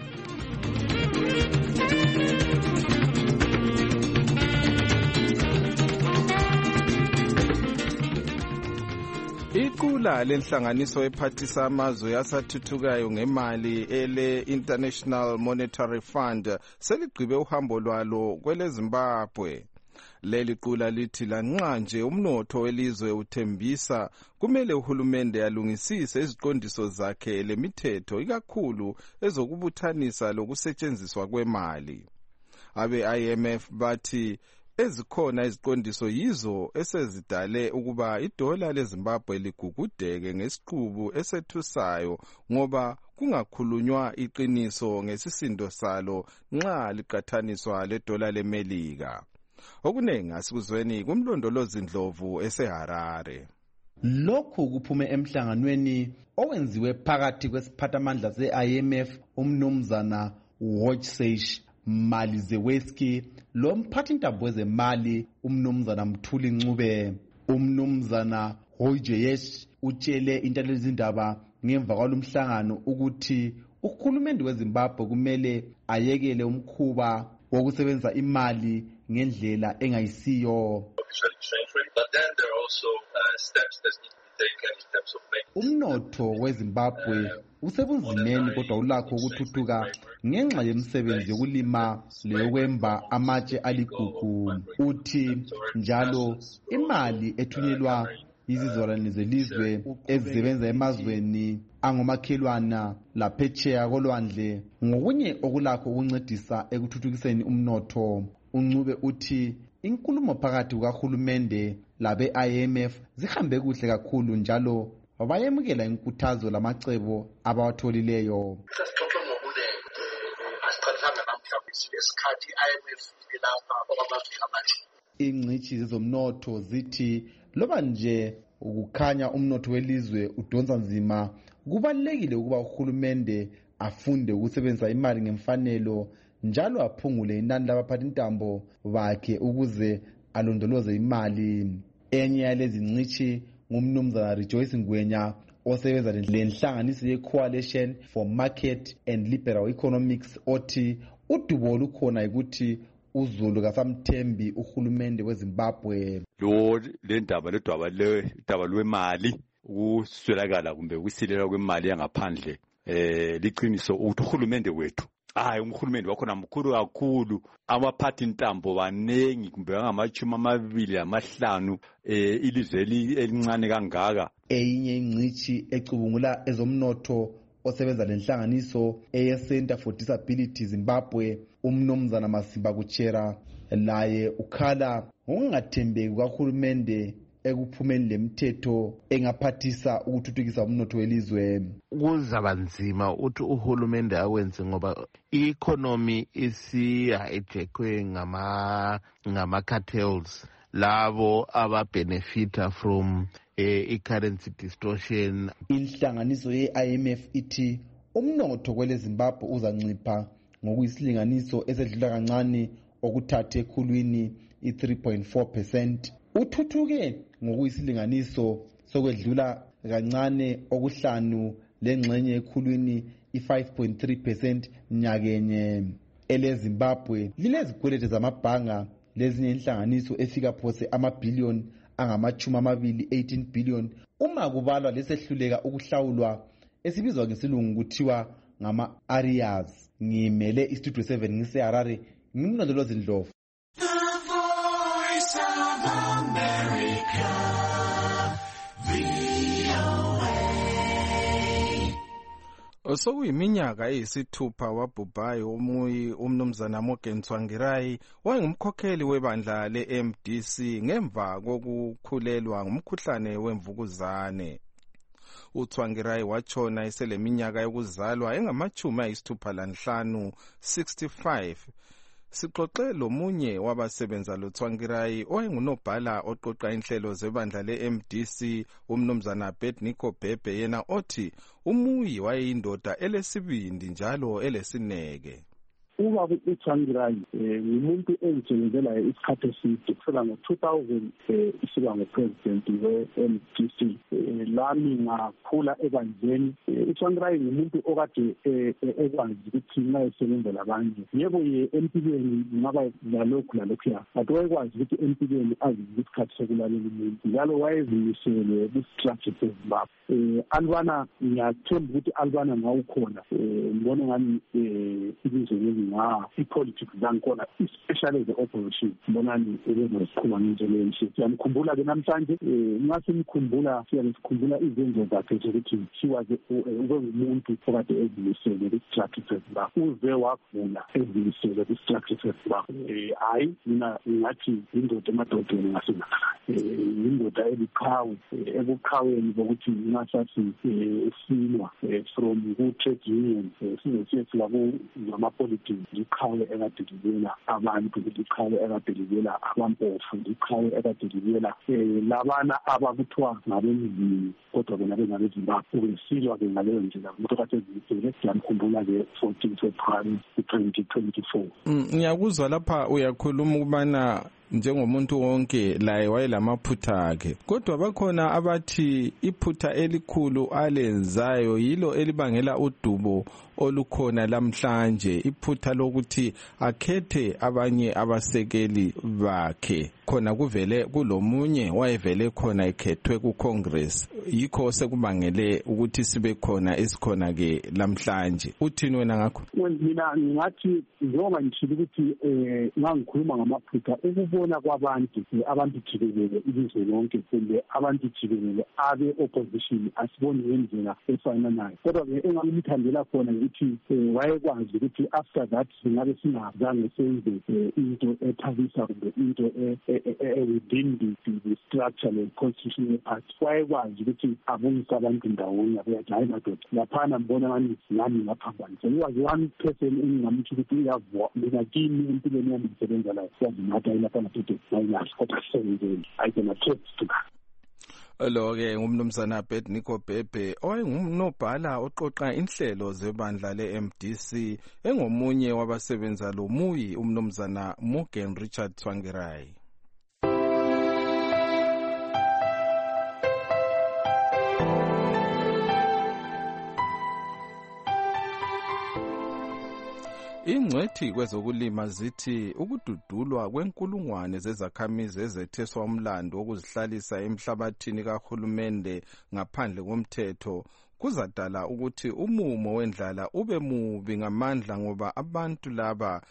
Iqula lenhlanganiso ephathisa amazwe asathuthukayo ngemali ele International Monetary Fund seligqibe uhambo lwalo kwele Zimbabwe. Leli qula lithi lanxa nje umnotho welizwe uthembisa, kumele uhulumende alungisise iziqondiso zakhe lemithetho ikakhulu ezokubuthanisa lokusetshenziswa kwemali. Abe I M F bathi ezikhona iziqondiso yizo esezidale ukuba idola leZimbabwe ligugudeke ngesiqubu esethusayo ngoba kungakhulunywa iqiniso ngesisindo salo nxa liqathaniswa ledola leMelika. Okunengi asikuzweni kumlondolozi Ndlovu eseHarare. Lokhu kuphume emhlanganweni owenziwe phakathi kwesiphathamandla se-I M F umnumzana Wojciech Malizeweski lo mphathintambo wezemali umnumzana Mthuli Ncube. Umnumzana Wojciech utshele intalezindaba ngemva kwalomhlangano ukuthi uhulumende weZimbabwe kumele ayekele umkhuba wokusebenzisa imali ngendlela engayisiyo. Umnotho weZimbabwe usebunzimeni kodwa ulakho ukuthuthuka ngenxa yemisebenzi yokulima leyokwemba amatshe aligugu. Uthi njalo imali ethunyelwa izizalwane zelizwe ezisebenza emazweni angomakhelwana laphetsheya kolwandle ngokunye okulakho ukuncedisa ekuthuthukiseni umnotho. Uncube uthi inkulumo phakathi kukahulumende labe I M F zihambe kuhle kakhulu njalo bayemukela inkuthazo lamacebo abawatholileyo. Ingcithi zezomnotho zithi loba nje ukukhanya umnotho welizwe udonsa nzima, kubalekile ukuba uhulumende afunde ukusebenzisa imali ngemfanelo njalo aphungule inani labaphathintambo bakhe ukuze alondoloze imali. Enye yalezi ngcithi ngumnumzana Rejoice Ngwenya osebenza lenhlanganiso ye-Coalition for Market and Liberal Economics othi udubo lukhona ukuthi uZulu kasamthembi uhulumende weZimbabwe. Lo lendaba ledwaba le daba lwemali ukuswelakala kumbe ukusilela kwemali yangaphandle eh liqiniso ukuthi uhulumende wethu hayi umhulumende wakhona mkhulu kakhulu, abaphathi intambo banengi kumbe bangamachumi amabili amahlanu eh ilizwe elincane kangaka. Eyinye ingcithi ecubungula ezomnotho osebenza lenhlanganiso eye Center for Disability Zimbabwe, umnomzana Masimba Kuchera, laye ukhala ngokungathembeki kahulumende ekuphumeni lemthetho engaphathisa ukuthuthukisa umnotho welizwe. Kuzaba nzima uthi uhulumende awenze ngoba i-economy isi-hijackwe ngama ngama cartels, labo ababenefita from eh, i-currency distortion. Inhlanganiso ye-I M F ithi umnotho kwele Zimbabwe uzancipha ngokuyisilinganiso esedlula kancane okuthathe ekhulwini i-three point four percent. Uthuthuke ngokuyisilinganiso sokwedlula kancane okuhlanu lengxenye ekhulwini i-five point three percent nyakenye. Ele Zimbabwe lilezikweleti zamabhanga lezinye inhlanganiso efika phose amabhillion angamachumi amabili eighteen billion uma kubalwa lesehluleka ukuhlawulwa esibizwa ngesilungu kuthiwa ngama arrears. Ngimele istudio seven ngise Harare, ngimlondolozi Ndlovu. Osokuyiminyaka eyisithupha wabhubhayo umuyi umnumzana Morgan Tsvangirai wayengumkhokheli webandla le-M D C ngemva kokukhulelwa ngumkhuhlane wemvukuzane. uTsvangirai watshona eseleminyaka yokuzalwa engamachumi ayisithupha lanhlanu, sixty-five. Sixoxe lomunye wabasebenza loTsvangirai oyengunobhala oqoqa inhlelo zebandla le-M D C, umnumzana Abednego Bhebhe, yena othi umuyi wayeyindoda elesibindi njalo elesineke. Ubaba uTsvangirai ngumuntu engitshengezela isikhathi eside kusela ngo-two thousand isiba ngo-president we-M D C. Lami ngakhula ebandleni. uTsvangirai ngumuntu okade ekwazi ukuthi nxa esebenzela abanye, yebo ye empilweni ngaba lalokhu lalokhuya, but wayekwazi ukuthi empilweni azize isikhathi sokulalela umuntu, njalo wayezimisele kwi-strategy seZimbabwe. Alibana ngiyathemba ukuthi Alibana ngawukhona ngibone ngani ilizwe leli nga i-politics zangikhona, especially the opposition. Mbonani ebezosikhuluma ngendlela enhle. Siyamkhumbula ke namhlanje, nxa simkhumbula siyabe sikhumbula izenzo zakhe zokuthi ube ngumuntu okade ezimisele kwi-strategy seZimbabwe, uze wavula ezimisele kwi-strategy seZimbabwe. Hayi, mina ngingathi indoda emadodeni ngasengakhaya, indoda ebuqhawe, ebuqhaweni bokuthi ngasasi silwa from ku-trade union size siyefika ku-ngamapolitiki, liqhawe ekadilibela abantu, liqhawe ekadilibela abampofu, liqhawe ekadilibela labana abakuthiwa ngabemzini kodwa bona bengabeZimbabwe. Ubesilwa-ke ngaleyo ndlela umuntu okade ezimisele. Siyamkhumbula-ke fourteen February twenty twenty-four. Ngiyakuzwa lapha uyakhuluma ukubana njengomuntu wonke laye wayelamaphutha akhe, kodwa bakhona abathi iphutha elikhulu alenzayo yilo elibangela udubo olukhona lamhlanje, iphutha lokuthi akhethe abanye abasekeli bakhe. Khona kuvele kulomunye wayevele khona ekhethwe ku-Congress, yikho sekubangele ukuthi sibe khona esikhona ke lamhlanje. Uthini wena ngakho? Mina ngingathi njengoba ngishilo ukuthi ngangikhuluma ngamaphutha, ukubona kwabantu abantu jikelele ilizwe lonke kumbe abantu jikelele abe opposition asiboni ngendlela efananayo, kodwa-ke engamthandela khona ukuthi wayekwazi ukuthi after that singabe singazange senze into ethabisa kumbe into within the structure le-constitutional party. Wayekwazi ukuthi abuyise abantu ndawonye, abeyathi hayi madoda laphana mbona ngani ngani ngaphambanisa. He was one person engingamtsho ukuthi uyavua mina kimi empilweni yami ngisebenza layo yazimatha ilaphana futhi nayinaso kodwa sisebenzeli. I can attest to that. Lo-ke ngumnumzana Abednego Bhebhe owayengumnobhala oqoqa inhlelo zebandla le-M D C, engomunye wabasebenza lomuyi umnumzana Morgan Richard Tsvangirai. Ingcwethi kwezokulima zithi ukududulwa kwenkulungwane zezakhamizi ezetheswa umlando wokuzihlalisa emhlabathini kahulumende ngaphandle komthetho kuzadala ukuthi umumo wendlala ube mubi ngamandla ngoba abantu laba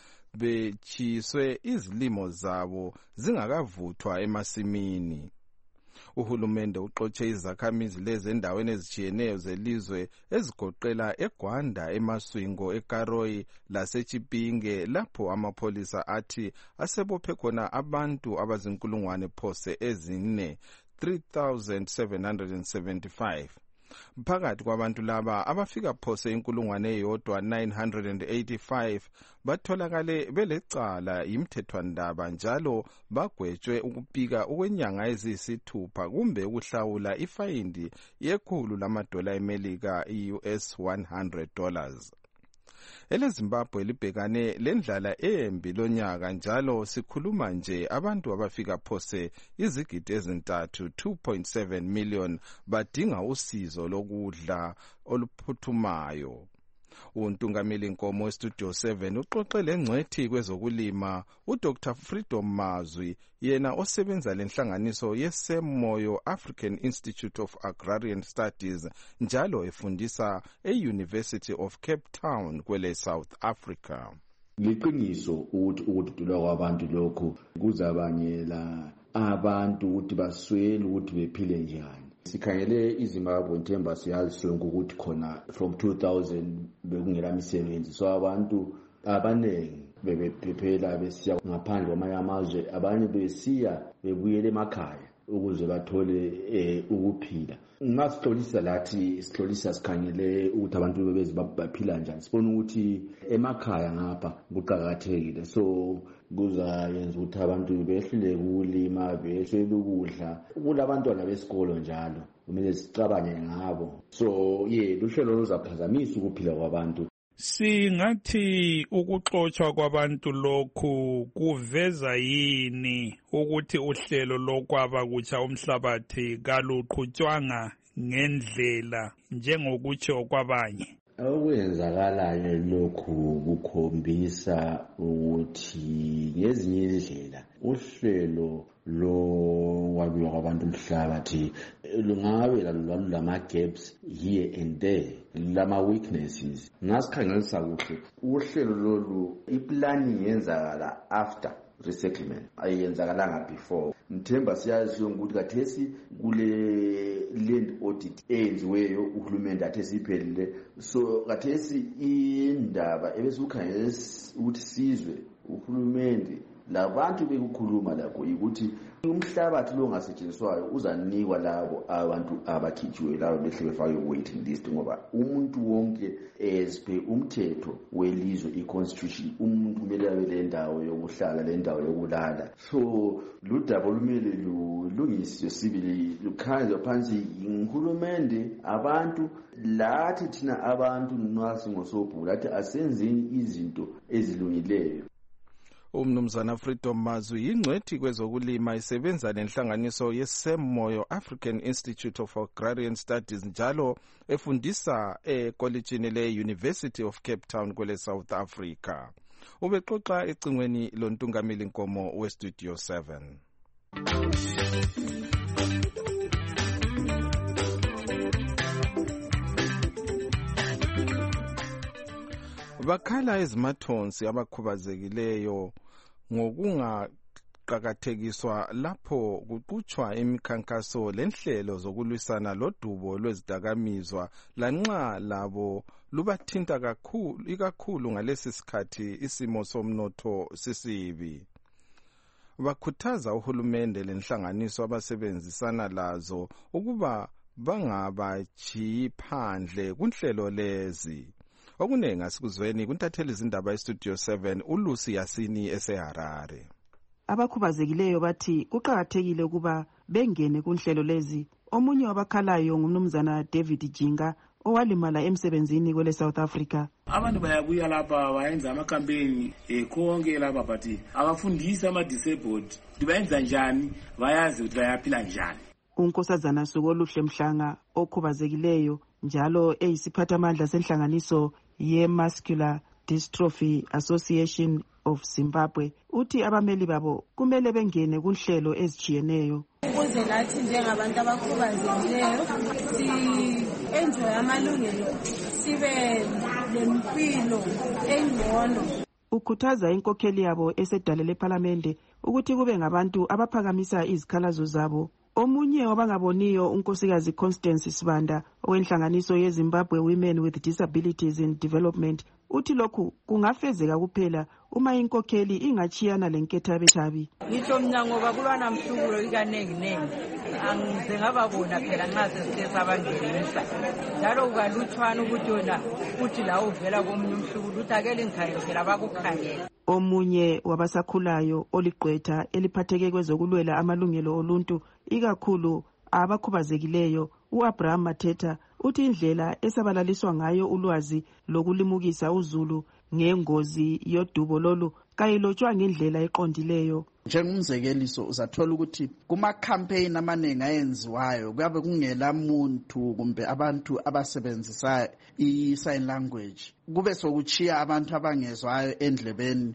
bechiswe izilimo zabo zingakavuthwa emasimini. Uhulumende uxotshe izakhamizi lezi endaweni ezitshiyeneyo zelizwe ezigoqela eGwanda, eMaswingo, eKaroyi laseChipinge lapho amapholisa athi asebophe khona abantu abazinkulungwane phose ezine three thousand seven hundred seventy-five. Phakathi kwabantu laba abafika phose inkulungwane eyodwa nine hundred eighty-five batholakale belecala yimthethwandaba njalo bagwetshwe ukupika ukwenyanga eziyisithupha kumbe ukuhlawula ifayindi yekhulu lamadola eMelika i-U S one hundred dollars. EleZimbabwe libhekane lendlala embi lonyaka njalo sikhuluma nje abantu abafika phose izigidi ezintathu two point seven million badinga usizo lokudla oluphuthumayo. Untungameli Nkomo weStudio seven uxoxe lengcwethi kwezokulima uDr Freedom Mazwi yena osebenza lenhlanganiso yeSemoyo African Institute of Agrarian Studies njalo efundisa e-University of Cape Town kwele South Africa. Liqiniso ukuthi ukududulwa kwabantu lokhu kuzabangela abantu ukuthi baswele ukuthi bephile njani. Sikhangele iZimbabwe Nthemba siyazi sonke ukuthi khona from two thousand bekungela misebenzi, so abantu abaningi bebephephela besiya ngaphandle kwamanye amazwe, abanye besiya bebuyele emakhaya ukuze bathole eh, ukuphila. Ngasihlolisa lathi sihlolisa sikhangele ukuthi abantu bebezi baphila njani, sibona ukuthi emakhaya ngapha kuqhakathekile, so kuzayenza ukuthi abantu behlule ukulima, behlule ukudla. Kulabantwana besikolo njalo kumele sicabanye ngabo, so ye luhlelo luzaphazamisa ukuphila kwabantu. Singathi ukuxoxwa kwabantu lokhu kuveza yini ukuthi uhlelo lokwaba kutsha umhlabathi kaluqhutshwanga ngendlela njengokutsho kwabanye? Okwenzakalayo lokhu kukhombisa ukuthi ngezinye izindlela uhlelo lokwabiwa kwabantu umhlabathi lungabe lama gaps here and there, lama weaknesses. Ngasikhangelisa kuhle uhlelo lolu iplani yenzakala after resettlement, ayenzakalanga before. Mthemba siyazi ukuthi kathesi kule land audit enziweyo uhulumende athesi iphelile, so kathesi indaba ebese ukhangela ukuthi sizwe uhulumende labantu bekukhuluma lakho ukuthi umhlabathi lo ngasetshenziswayo uzanikwa labo abantu abakhitshiwe labo behle befake waiting list, ngoba umuntu wonke ezpe umthetho welizwe i-constitution umuntu kumele abe le ndawo yokuhlala, le ndawo yokulala. So ludaba lumele lulungiswe sibili lukhanjwe phansi uhulumende, abantu lathi thina abantu nasi ngosobhu lathi asenzeni izinto ezilungileyo. Umnumzana Freedom Mazwi yingcwethi kwezokulima isebenza lenhlanganiso yeSemoyo African Institute of Agrarian Studies njalo efundisa ekolejini le-University of Cape Town kwele South Africa. Ubexoxa ecingweni lontungameli Nkomo weStudio seven. Bakhala ezimathonsi abakhubazekileyo ngokungaqakathekiswa lapho kuqhutshwa imikhankaso lenhlelo zokulwisana lodubo lwezidakamizwa lanxa labo lubathinta kakhulu ikakhulu ngalesi sikhathi isimo somnotho sisibi. Bakhuthaza uhulumende lenhlanganiso abasebenzisana lazo ukuba bangabachiyi phandle kunhlelo lezi. Okunengi asikuzweni kuntatheli izindaba eStudio seven uLucy Yasini eseHarare. Abakhubazekileyo bathi kuqhakathekile ukuba bengene kunhlelo lezi. Omunye wabakhalayo ngumnumzana David Jinga owalimala emsebenzini kwele South Africa. Abantu bayabuya lapha bayenza ama campaign konke lapha but abafundisa ama disabled bayenza njani, bayazi ukuthi bayaphila njani. Unkosazana Sokoluhle Mhlanga okhubazekileyo njalo eyisiphathamandla senhlanganiso ye-Muscular Dystrophy Association of Zimbabwe uthi abameli babo kumele bengene kunhlelo ezijiyeneyo ukuze lathi njengabantu abakhubazekileyo si-enjoy amalungelo sibe lempilo engcono. Ukhuthaza inkokheli yabo esedale lephalamende ukuthi kube ngabantu abaphakamisa izikhalazo zabo. Omunye wabangaboniyo unkosikazi Constance Sibanda owenhlanganiso yeZimbabwe Women with Disabilities in Development uthi lokhu kungafezeka kuphela uma inkokheli ingachiyana lenketha bethabi. Ngitsho mina ngoba kulwana mhlubulo ikanengi nengi angize ngababona phela nxa sesithetha abangenisa njalo ukalutshwana ukuthi wena uthi la uvela komunye umhlubulo uthi akele ngikhangele phela bakukhangela. Omunye wabasakhulayo oligqwetha eliphatheke kwezokulwela amalungelo oluntu ikakhulu abakhubazekileyo uAbraham Mathetha uthi indlela esabalaliswa ngayo ulwazi lokulimukisa uzulu ngengozi yodubo lolu kayilotshwa ngendlela eqondileyo. Njengomzekeliso uzathola ukuthi kuma campaign amaningi ayenziwayo kuyabe kungela muntu kumbe abantu abasebenzisa i sign language kube sokuchiya abantu abangezwayo endlebeni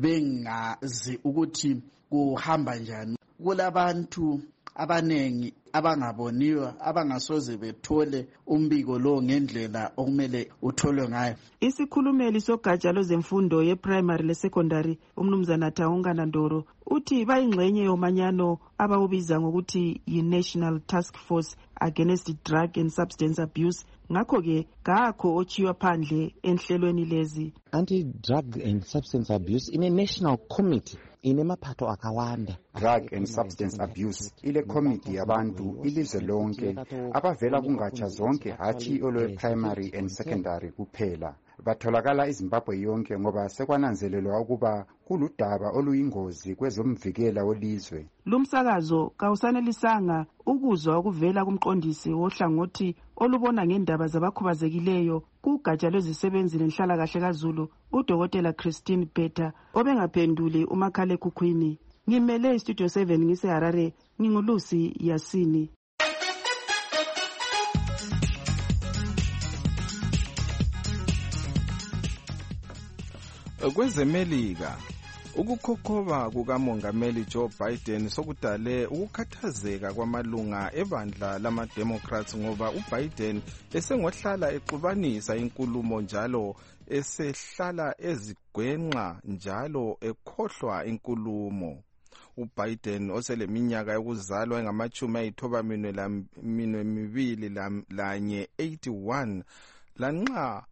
bengazi ukuthi kuhamba njani. Kulabantu abanengi abangaboniwa abangasoze bethole umbiko lo ngendlela okumele utholwe ngayo. Isikhulumeli sogatsha lwezemfundo ye-primary le-secondary umnumzana Taungana Ndoro uthi bayingxenye yomanyano abawubiza ngokuthi yi-National Task Force Against Drug and Substance Abuse. Ngakho-ke kakho ochiwa phandle enhlelweni lezi. Anti-drug and substance abuse in a national committee inemaphatho akawanda. Drug and substance abuse ile committee yabantu ilizwe lonke abavela kungatsha zonke hathi olwe primary and secondary kuphela. Batholakala iZimbabwe yonke ngoba sekwananzelelwa ukuba kuludaba oluyingozi kwezomvikela welizwe. Lumsakazo kawusanelisanga ukuzwa ukuvela kumqondisi wohlangothi olubona ngendaba zabakhubazekileyo kugatsha lwezisebenzi lenhlala kahle kaZulu uDokotela Christine Beta obengaphenduli umakhala ekhukhwini. Ngimele iStudio seven ngise Harare ngingulusi Yasini. Kwezemelika ukukhokhoba kukamongameli Joe Biden sokudale ukukhathazeka kwamalunga ebandla lama-Democrats ngoba uBiden esengohlala exubanisa inkulumo njalo esehlala ezigwenxa njalo ekhohlwa inkulumo. uBiden oseleminyaka yokuzalwa engamachumi ayithoba minwe mibili lanye eighty-one lanxa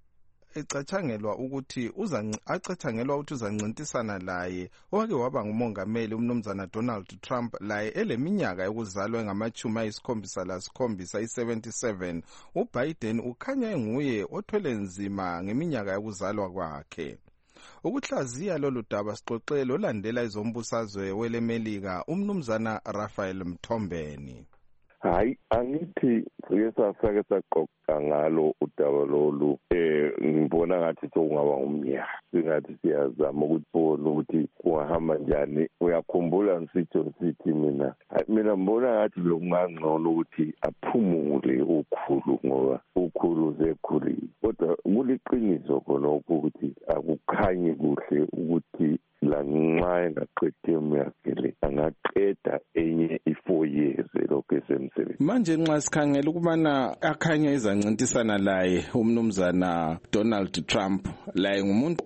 ecathangelwa ukuthi uzanqacathangelwa ukuthi uzancintisana laye owake waba ngumongameli umnumzana Donald Trump laye eleminyaka yokuzalwa engamachumi ayisikhombisa lasikhombisa i-seventy-seven. uBiden ukhanya enguye othwele nzima ngeminyaka yokuzalwa kwakhe. Ukuhlaziya lolu daba sixoxele olandela izombusazwe welemelika umnumzana Raphael Mthombeni. Hayi angithi siyesafake saqoqa ngalo udaba lolu eh ngibona ngathi sokungaba ngumnyaka singathi siyazama ukubona ukuthi kungahamba njani. Uyakhumbula ngisitsho sithi mina mina ngibona ngathi lokungangcono ukuthi aphumule ukhulu ngoba ukhulu zekhulile kodwa kuliqiniso khona ukuthi akukhanyi kuhle ukuthi la nxa engaqede umyakele angaqeda enye i-four years lokho esemsebenzi. Manje nxa sikhangela ukubana akhanya izancintisana laye umnumzana Donald Trump laye ngumuntu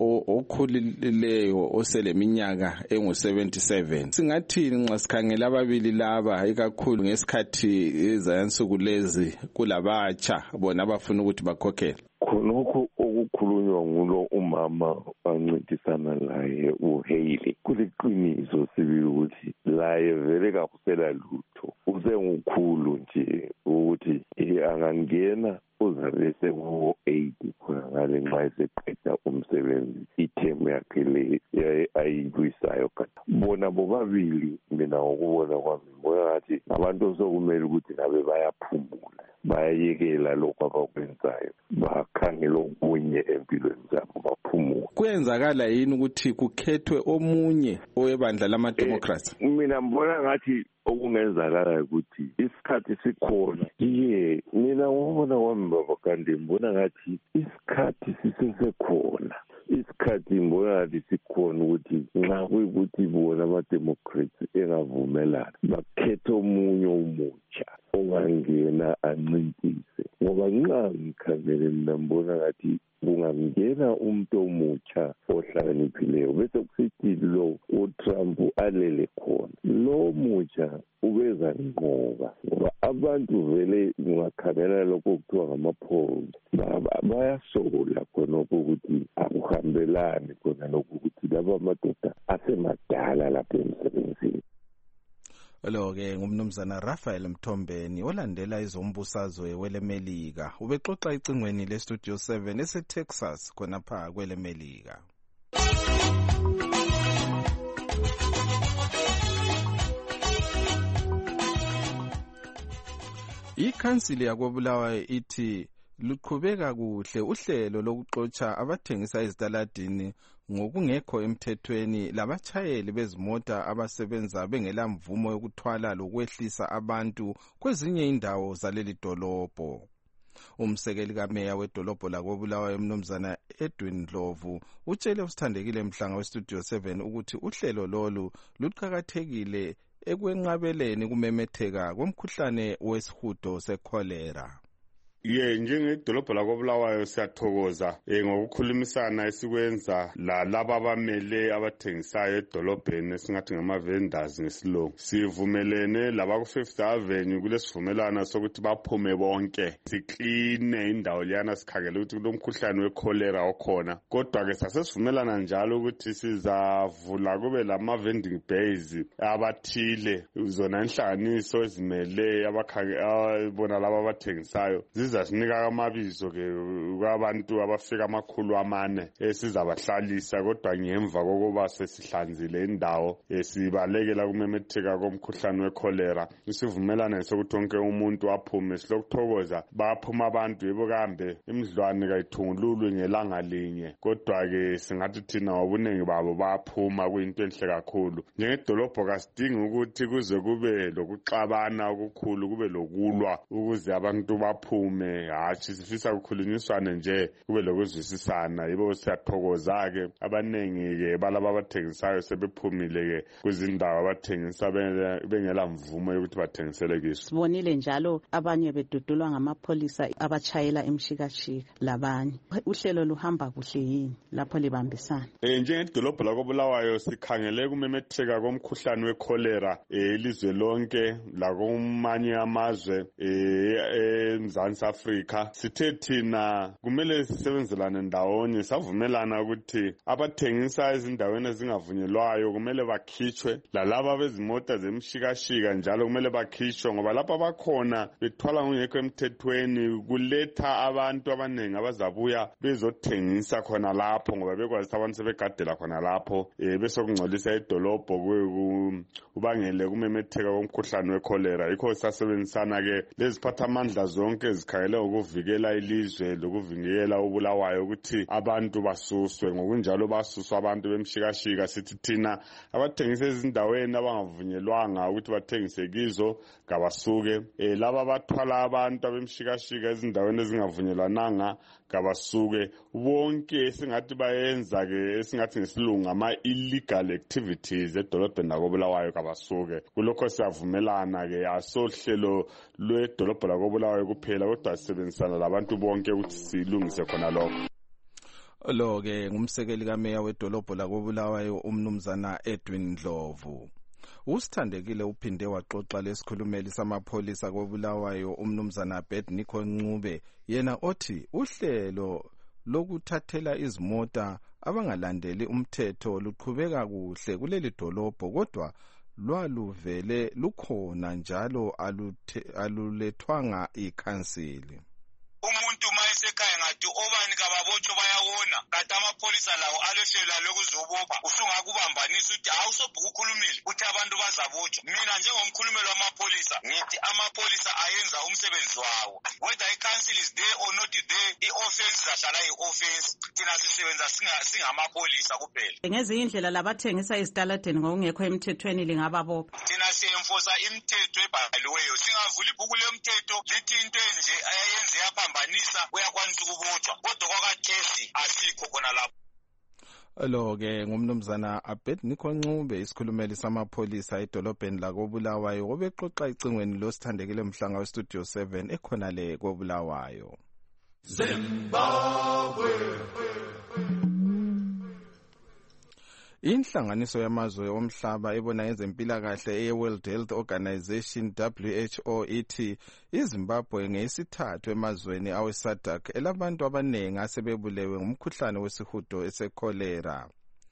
okhulileyo oseleminyaka engu seventy-seven. Singathini nxa sikhangela ababili laba ikakhulu ngesikhathi ezayansuku lezi kulabatsha bona abafuna ukuthi bakhokhele? Khonokho okukhulunywa ngulo umama bancintisana laye uHailey kuliqiniso sibili ukuthi laye vele kakusela lutho usengukhulu nje ukuthi angangena uzabe sekuwo eighty khona ngale nxa eseqeda umsebenzi ithemu yakhe le ayilwisayo. Bona bobabili mina ngokubona kwami ngibona ngathi abantu osokumele ukuthi nabe bayaphumula bayayekela lokho abakwenzayo bakhangela okunye empilweni zabo baphumule. Kuyenzakala yini ukuthi kukhethwe omunye owebandla lama-Democrats? Eh, mina ngibona ngathi okungenzakala ukuthi isikhathi sikhona. Ye mina ngibona kwami baba kanti ngibona ngathi isikhathi sisesekhona isikhathi mbonakati sikhona ukuthi nxa kuyikuthi bona ama-democrats engavumelana bakhetha omunye umutsha ongangena ancintise, ngoba nxa ngikhangele mina mbona ngathi kungangena umuntu omutsha ohlakaniphileyo bese kusithi lo uTrump alele khona, lo mutsha ubeza nqoba, ngoba abantu vele ungakhangela lokho kuthiwa ngama-polls bayasola khonokho ukuthi akuhambelani khona lokho ukuthi laba amadoda asemadala lapha emsebenzini. Lo-ke ngumnumzana Raphael Mthombeni olandela izombusazwe welemelika, ubexoxa icingweni lestudio seven eseTexas khonapha kwelemelika. Ikhansili yakoBulawayo ithi luqhubeka kuhle uhlelo lokuxotsha abathengisa ezitaladini ngokungekho emthethweni labatshayeli bezimota abasebenza bengela mvumo yokuthwala lokwehlisa abantu kwezinye indawo zaleli dolobho. Umsekeli kameya wedolobho lakoBulawayo umnumzana Edwin Ndlovu utshele usithandekile Mhlanga westudio seven ukuthi uhlelo lolu luqhakathekile ekwenqabeleni kumemetheka komkhuhlane wesihudo sekholera. Ye njengedolobho lakoBulawayo siyathokoza eh, ngokukhulumisana esikwenza la laba abamele abathengisayo edolobheni esingathi ngama vendors ngesilungu. Sivumelene laba ku Fifth Avenue kulesivumelana sokuthi baphume bonke sikline indawo liyana sikhangele ukuthi kulomkhuhlane wekholera okhona. Kodwa ke sasesivumelana njalo ukuthi sizavula kube lama vending bays abathile zona inhlanganiso ezimele abakhangela bona laba abathengisayo sizasinika amabizo ke kwabantu abafika amakhulu amane esizabahlalisa, kodwa ngemva kokuba sesihlanzile indawo esibalekela kumemetheka komkhuhlane wekholera. Isivumelana sokuthi wonke umuntu aphume. Silokuthokoza baphuma abantu yebo kambe imidlwane kayithungululwe ngelanga linye, kodwa ke singathi thina ngobunengi babo baphuma kuyinto enhle kakhulu. Njengedolobho kasidingi ukuthi kuze kube lokuxabana okukhulu, kube lokulwa ukuze abantu baphume. Hatshi sifisa ukukhulunyiswana nje kube lokuzwisisana. Yibo siyathokoza ke abanengi ke balaba abathengisayo sebephumile ke kuzindawo abathengisa bengela mvumo yokuthi bathengisele kiso. Sibonile njalo abanye bedudulwa ngamapholisa abatshayela emshikashika labanye. Uhlelo luhamba kuhle yini lapho libambisana? Eh njengedolobho lakoBulawayo sikhangele kumemetheka komkhuhlane wekholera elizwe lonke lakumanye amazwe eMzansi Africa. Sithe thina kumele sisebenzelane ndawonye, savumelana ukuthi abathengisa ezindaweni ezingavunyelwayo kumele bakhitshwe, lalaba bezimota zemshikashika njalo kumele bakhitshwe, ngoba lapha bakhona bethwala ngekho emthethweni kuletha abantu abanengi abazabuya bezothengisa khona lapho, ngoba bekwazi abantu sebegadela khona lapho eh bese kungcolisa idolobho kubangele kumemetheka komkhuhlane wekholera. Yikho sasebenzisana ke leziphatha amandla zonke zikhangele ukuvikela ilizwe lokuvikela uBulawayo ukuthi abantu basuswe. Ngokunjalo basuswa abantu bemshikashika. Sithi thina abathengisa ezindaweni abangavunyelwanga ukuthi bathengise kizo kabasuke. Eh laba bathwala abantu abemshikashika ezindaweni ezingavunyelwananga kabasuke. Bonke esingathi bayenza ke esingathi ngesilungu ama illegal activities edolobheni lakoBulawayo kabasuke. Kulokho siyavumelana ke asohlelo lwedolobho lakoBulawayo kuphela, kodwa sisebenzisana labantu bonke ukuthi silungise khona lokho. Lo-ke ngumsekeli kameya wedolobho lakoBulawayo umnumzana Edwin Ndlovu. Usithandekile uphinde waxoxa lesikhulumeli samapholisa koBulawayo umnumzana Bedniko Ncube, yena othi uhlelo lokuthathela izimota abangalandeli umthetho luqhubeka kuhle kuleli dolobho, kodwa lwaluvele lukhona njalo alulethwanga ikhansili. Umuntu mayisekhaya ngathi obani kababotho bayawona, kanti amapholisa lawo alohlelo lokuzobopha usungakubambanisa ukuthi awusobhuku ukhulumile ukuthi abantu bazabotshwa. Mina njengomkhulumeli wamapholisa ngithi amapholisa ayenza umsebenzi wawo, whether i-council is there or not there, i-offense zahlala i-offense. Thina sisebenza singamapholisa kuphela. Ngezinye indlela labathengisa izitaladeni ngokungekho emthethweni lingababopha. Thina siyemfosa imithetho ebhaliweyo, singavuli ibhuku lomthetho lithi into enje ayenze yaphambanisa uyakwanisa ukubotshwa, kodwa kwakathesi asikho khona lapho. Lo-ke ngumnumzana Abednego Ncube, isikhulumeli samapholisa edolobheni lakoBulawayo, obexoxa icingweni losithandekile mhlanga westudio seven ekhonale koBulawayo. Zimbabwe. Inhlanganiso yamazwe omhlaba ebona ngezempilakahle eye-World Health Organization W H O ithi iZimbabwe ngeyesithathu emazweni awe-SADC elabantu abanengi asebebulewe ngumkhuhlane wesihudo esekholera.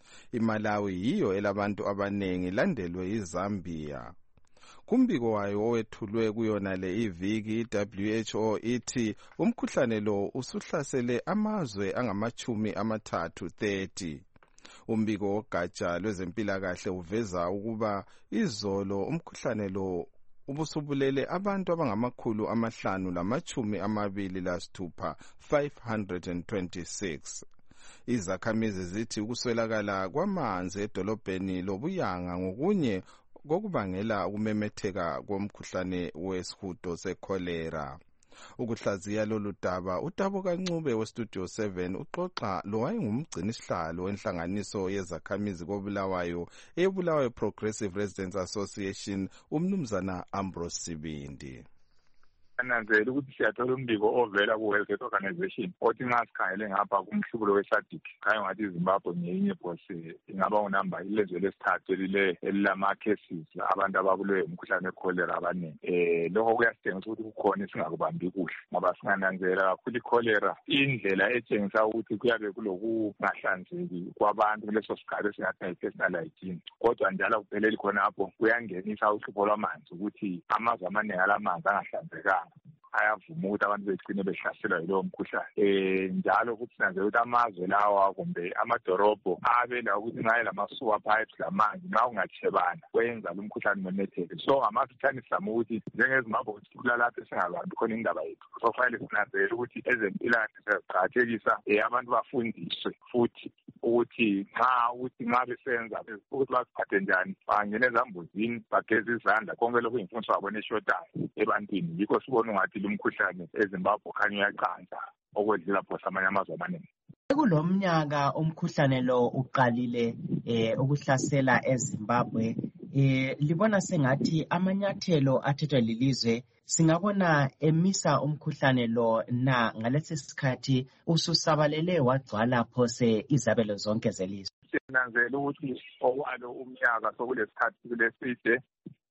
iMalawi yiyo elabantu abanengi landelwe iZambia. Kumbiko wayo owethulwe kuyona le iviki i-W H O ithi umkhuhlane lo usuhlasele amazwe angamachumi amathathu thirty. Umbiko wogatsha lwezempilakahle uveza ukuba izolo umkhuhlane lo ubusubulele abantu abangamakhulu amahlanu lamachumi amabili lasithupha five hundred twenty-six. Izakhamizi zithi ukuswelakala kwamanzi edolobheni lobuyanga ngokunye kokubangela ukumemetheka komkhuhlane wesihudo sekholera. Ukuhlaziya lolu daba uTabuka Ncube westudio seven uxoxa lo wayengumgcinisihlalo wenhlanganiso yezakhamizi koBulawayo eBulawayo Progressive Residents Association umnumzana Ambrose Sibindi. Nanzela ukuthi siyathola umbiko ovela ku-World Health Organization othi nxa sikhangele ngapha kumhlubulo we-SADC khayo ngathi iZimbabwe ngeyinye bhose ingaba unamba ilezwe lesithathu elile elilama-cases abantu ababulewe umkhuhlane wekholera abaningi. Eh lokho kuyasitshengisa ukuthi kukhona esingakubambi kuhle ngoba singananzela kakhulu ikholera indlela etshengisa ukuthi kuyabe kulokungahlanzeki kwabantu kuleso sikhathi esingathi yi-personal hygiene. Kodwa njalo kupheleli khonapho kuyangenisa uhlupho lwamanzi ukuthi amazwe amaningi alamanzi angahlanzekanga ayavuma ukuthi abantu begcine behlaselwa yilowo mkhuhlane. Eh njalo futhi sinanzela ukuthi amazwe lawa kumbe amadorobho abela ukuthi ngaye lama-sewer pipes lamanzi nxa ungatshebana kwenza lo mkhuhlane umemetheke. So amafitshane sizama ukuthi njengeZimbabwe kuthula lapho esingabambi khona indaba yethu. So fanele sinanzele ukuthi ezempilakahle siyaziqakathekisa um abantu bafundiswe futhi ukuthi nxa ukuthi nxa besenza ukuthi baziphathe njani, bangena ezambuzini, bageze izandla, konke lokhu yimfundiso yabo neshodayo ebantwini. Yikho sibona ungathi lo mkhuhlane eZimbabwe khanya uyaqansa okwedlula phose amanye amazwe amaningi. Kulomnyaka umkhuhlane lo uqalile eh ukuhlasela eZimbabwe, eh libona sengathi amanyathelo athethwe lilizwe singabona emisa umkhuhlane lo na ngalesi sikhathi ususabalele wagcwala phose izabelo zonke zelizwe. Sinanzela ukuthi okwalo umnyaka sokulesikhathi kuleside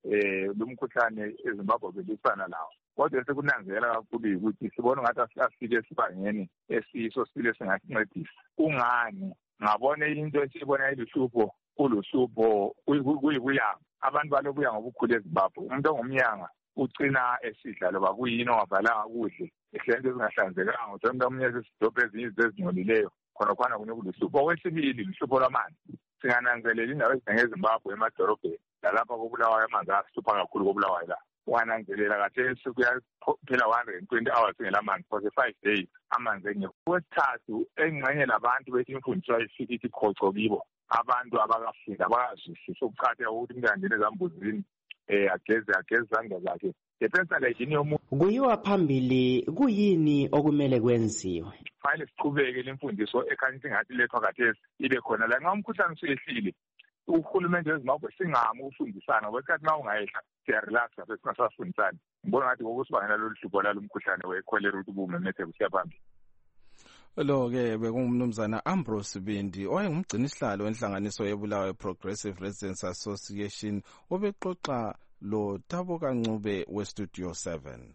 eh lo mkhuhlane eZimbabwe belisana lawo. Kodwa sekunanzela kakhulu ukuthi sibona ngathi asifike esibangeni esiso sile singasincedisa. Kungani ngabona into esibona iluhlupho kuluhlupho kuyikuyanga abantu balobuya ngobukhulu eZimbabwe. Umuntu ongumnyanga ucina esidla loba kuyini ongavalanga kudle ehlento ezingahlanzekanga ukuthi umuntu omunye sesidobhe ezinye izinto ezingcolileyo khona khona kunye kuluhlupho. Okwesibili luhlupho lwamanzi. Singananzelela indawo ezinjengeZimbabwe emadolobheni lalapha koBulawayo amanzi asihlupha kakhulu koBulawayo la. Wananzelela kathesi kuyaphela one hundred twenty hours ngelamanzi for the five days amanzi engekho. Okwesithathu engxenye labantu bethi imfundiso ayifika ithi khoco kibo abantu abakafunda abakazwisisa ukuqakatheka ukuthi umuntu angene ezambuzini eh ageze ageze izandla zakhe. Depensa hygiene yomuntu kuyiwa phambili kuyini okumele kwenziwe. Fanele siqhubeke lemfundiso ekhanyithi ngathi lethwa kathesi ibe khona la nxa umkhuhlane usehlile uhulumende weZimbabwe singami ukufundisana kwesikhathi ma ungayehla siyarelax lapho singasafundisani. Ngibona ngathi ngokusibangela lolu hlupho lalo umkhuhlane wekholera ukuthi ubumemetheke usiyaphambili. Lo-ke bekungumnumzana Ambrose Sibindi owayengumgcinisihlalo wenhlanganiso yeBulawayo Progressive Residents Association obexoxa lo Tabuka Ncube westudio seven.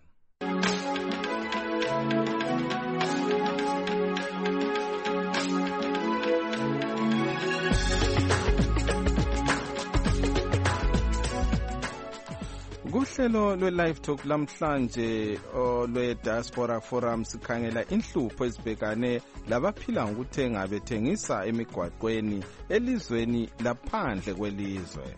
Kuhlelo lwe-Live Talk lamhlanje lwe-Diaspora Forum sikhangela inhlupho ezibhekane labaphila ngokuthenga bethengisa emigwaqweni elizweni laphandle kwelizwe.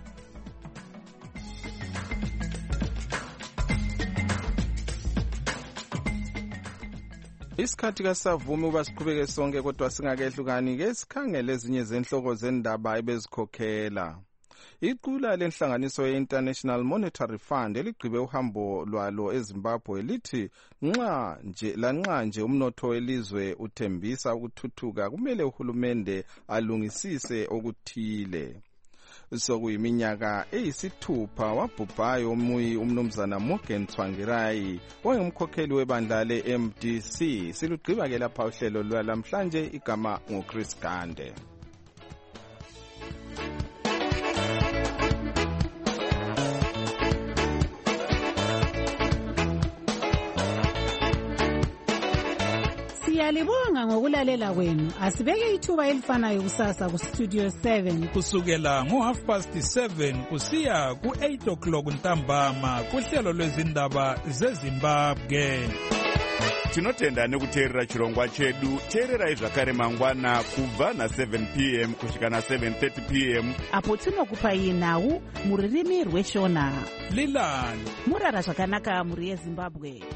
Isikhathi kasavumi uba siqhubeke sonke kodwa singakehlukani ke sikhangele ezinye zenhloko zendaba ebezikhokhela. Iqula lenhlanganiso ye-International Monetary Fund eligqibe uhambo lwalo eZimbabwe lithi nxa nje lanxa nje umnotho welizwe uthembisa ukuthuthuka kumele uhulumende alungisise okuthile. Sokuyiminyaka eyisithupha wabhubhayo umuyi umnumzana Morgan Tsvangirai ongumkhokheli webandla le-M D C. Silugqiba ke lapha uhlelo lwalamhlanje, igama nguChris Gande. Siyalibonga ngokulalela kwenu. Asibeke ithuba elifanayo kusasa ku Studio seven kusukela ngo half past seven kusiya ku eight o'clock ntambama kuhlelo lwezindaba zeZimbabwe. Tinotenda nekuteerera chirongwa chedu. Teererai zvakare mangwana kubva na seven p m kusvika na seven thirty p m apo tinokupai nhau muririmi rweshona. Lilani murara zvakanaka muri yeZimbabwe.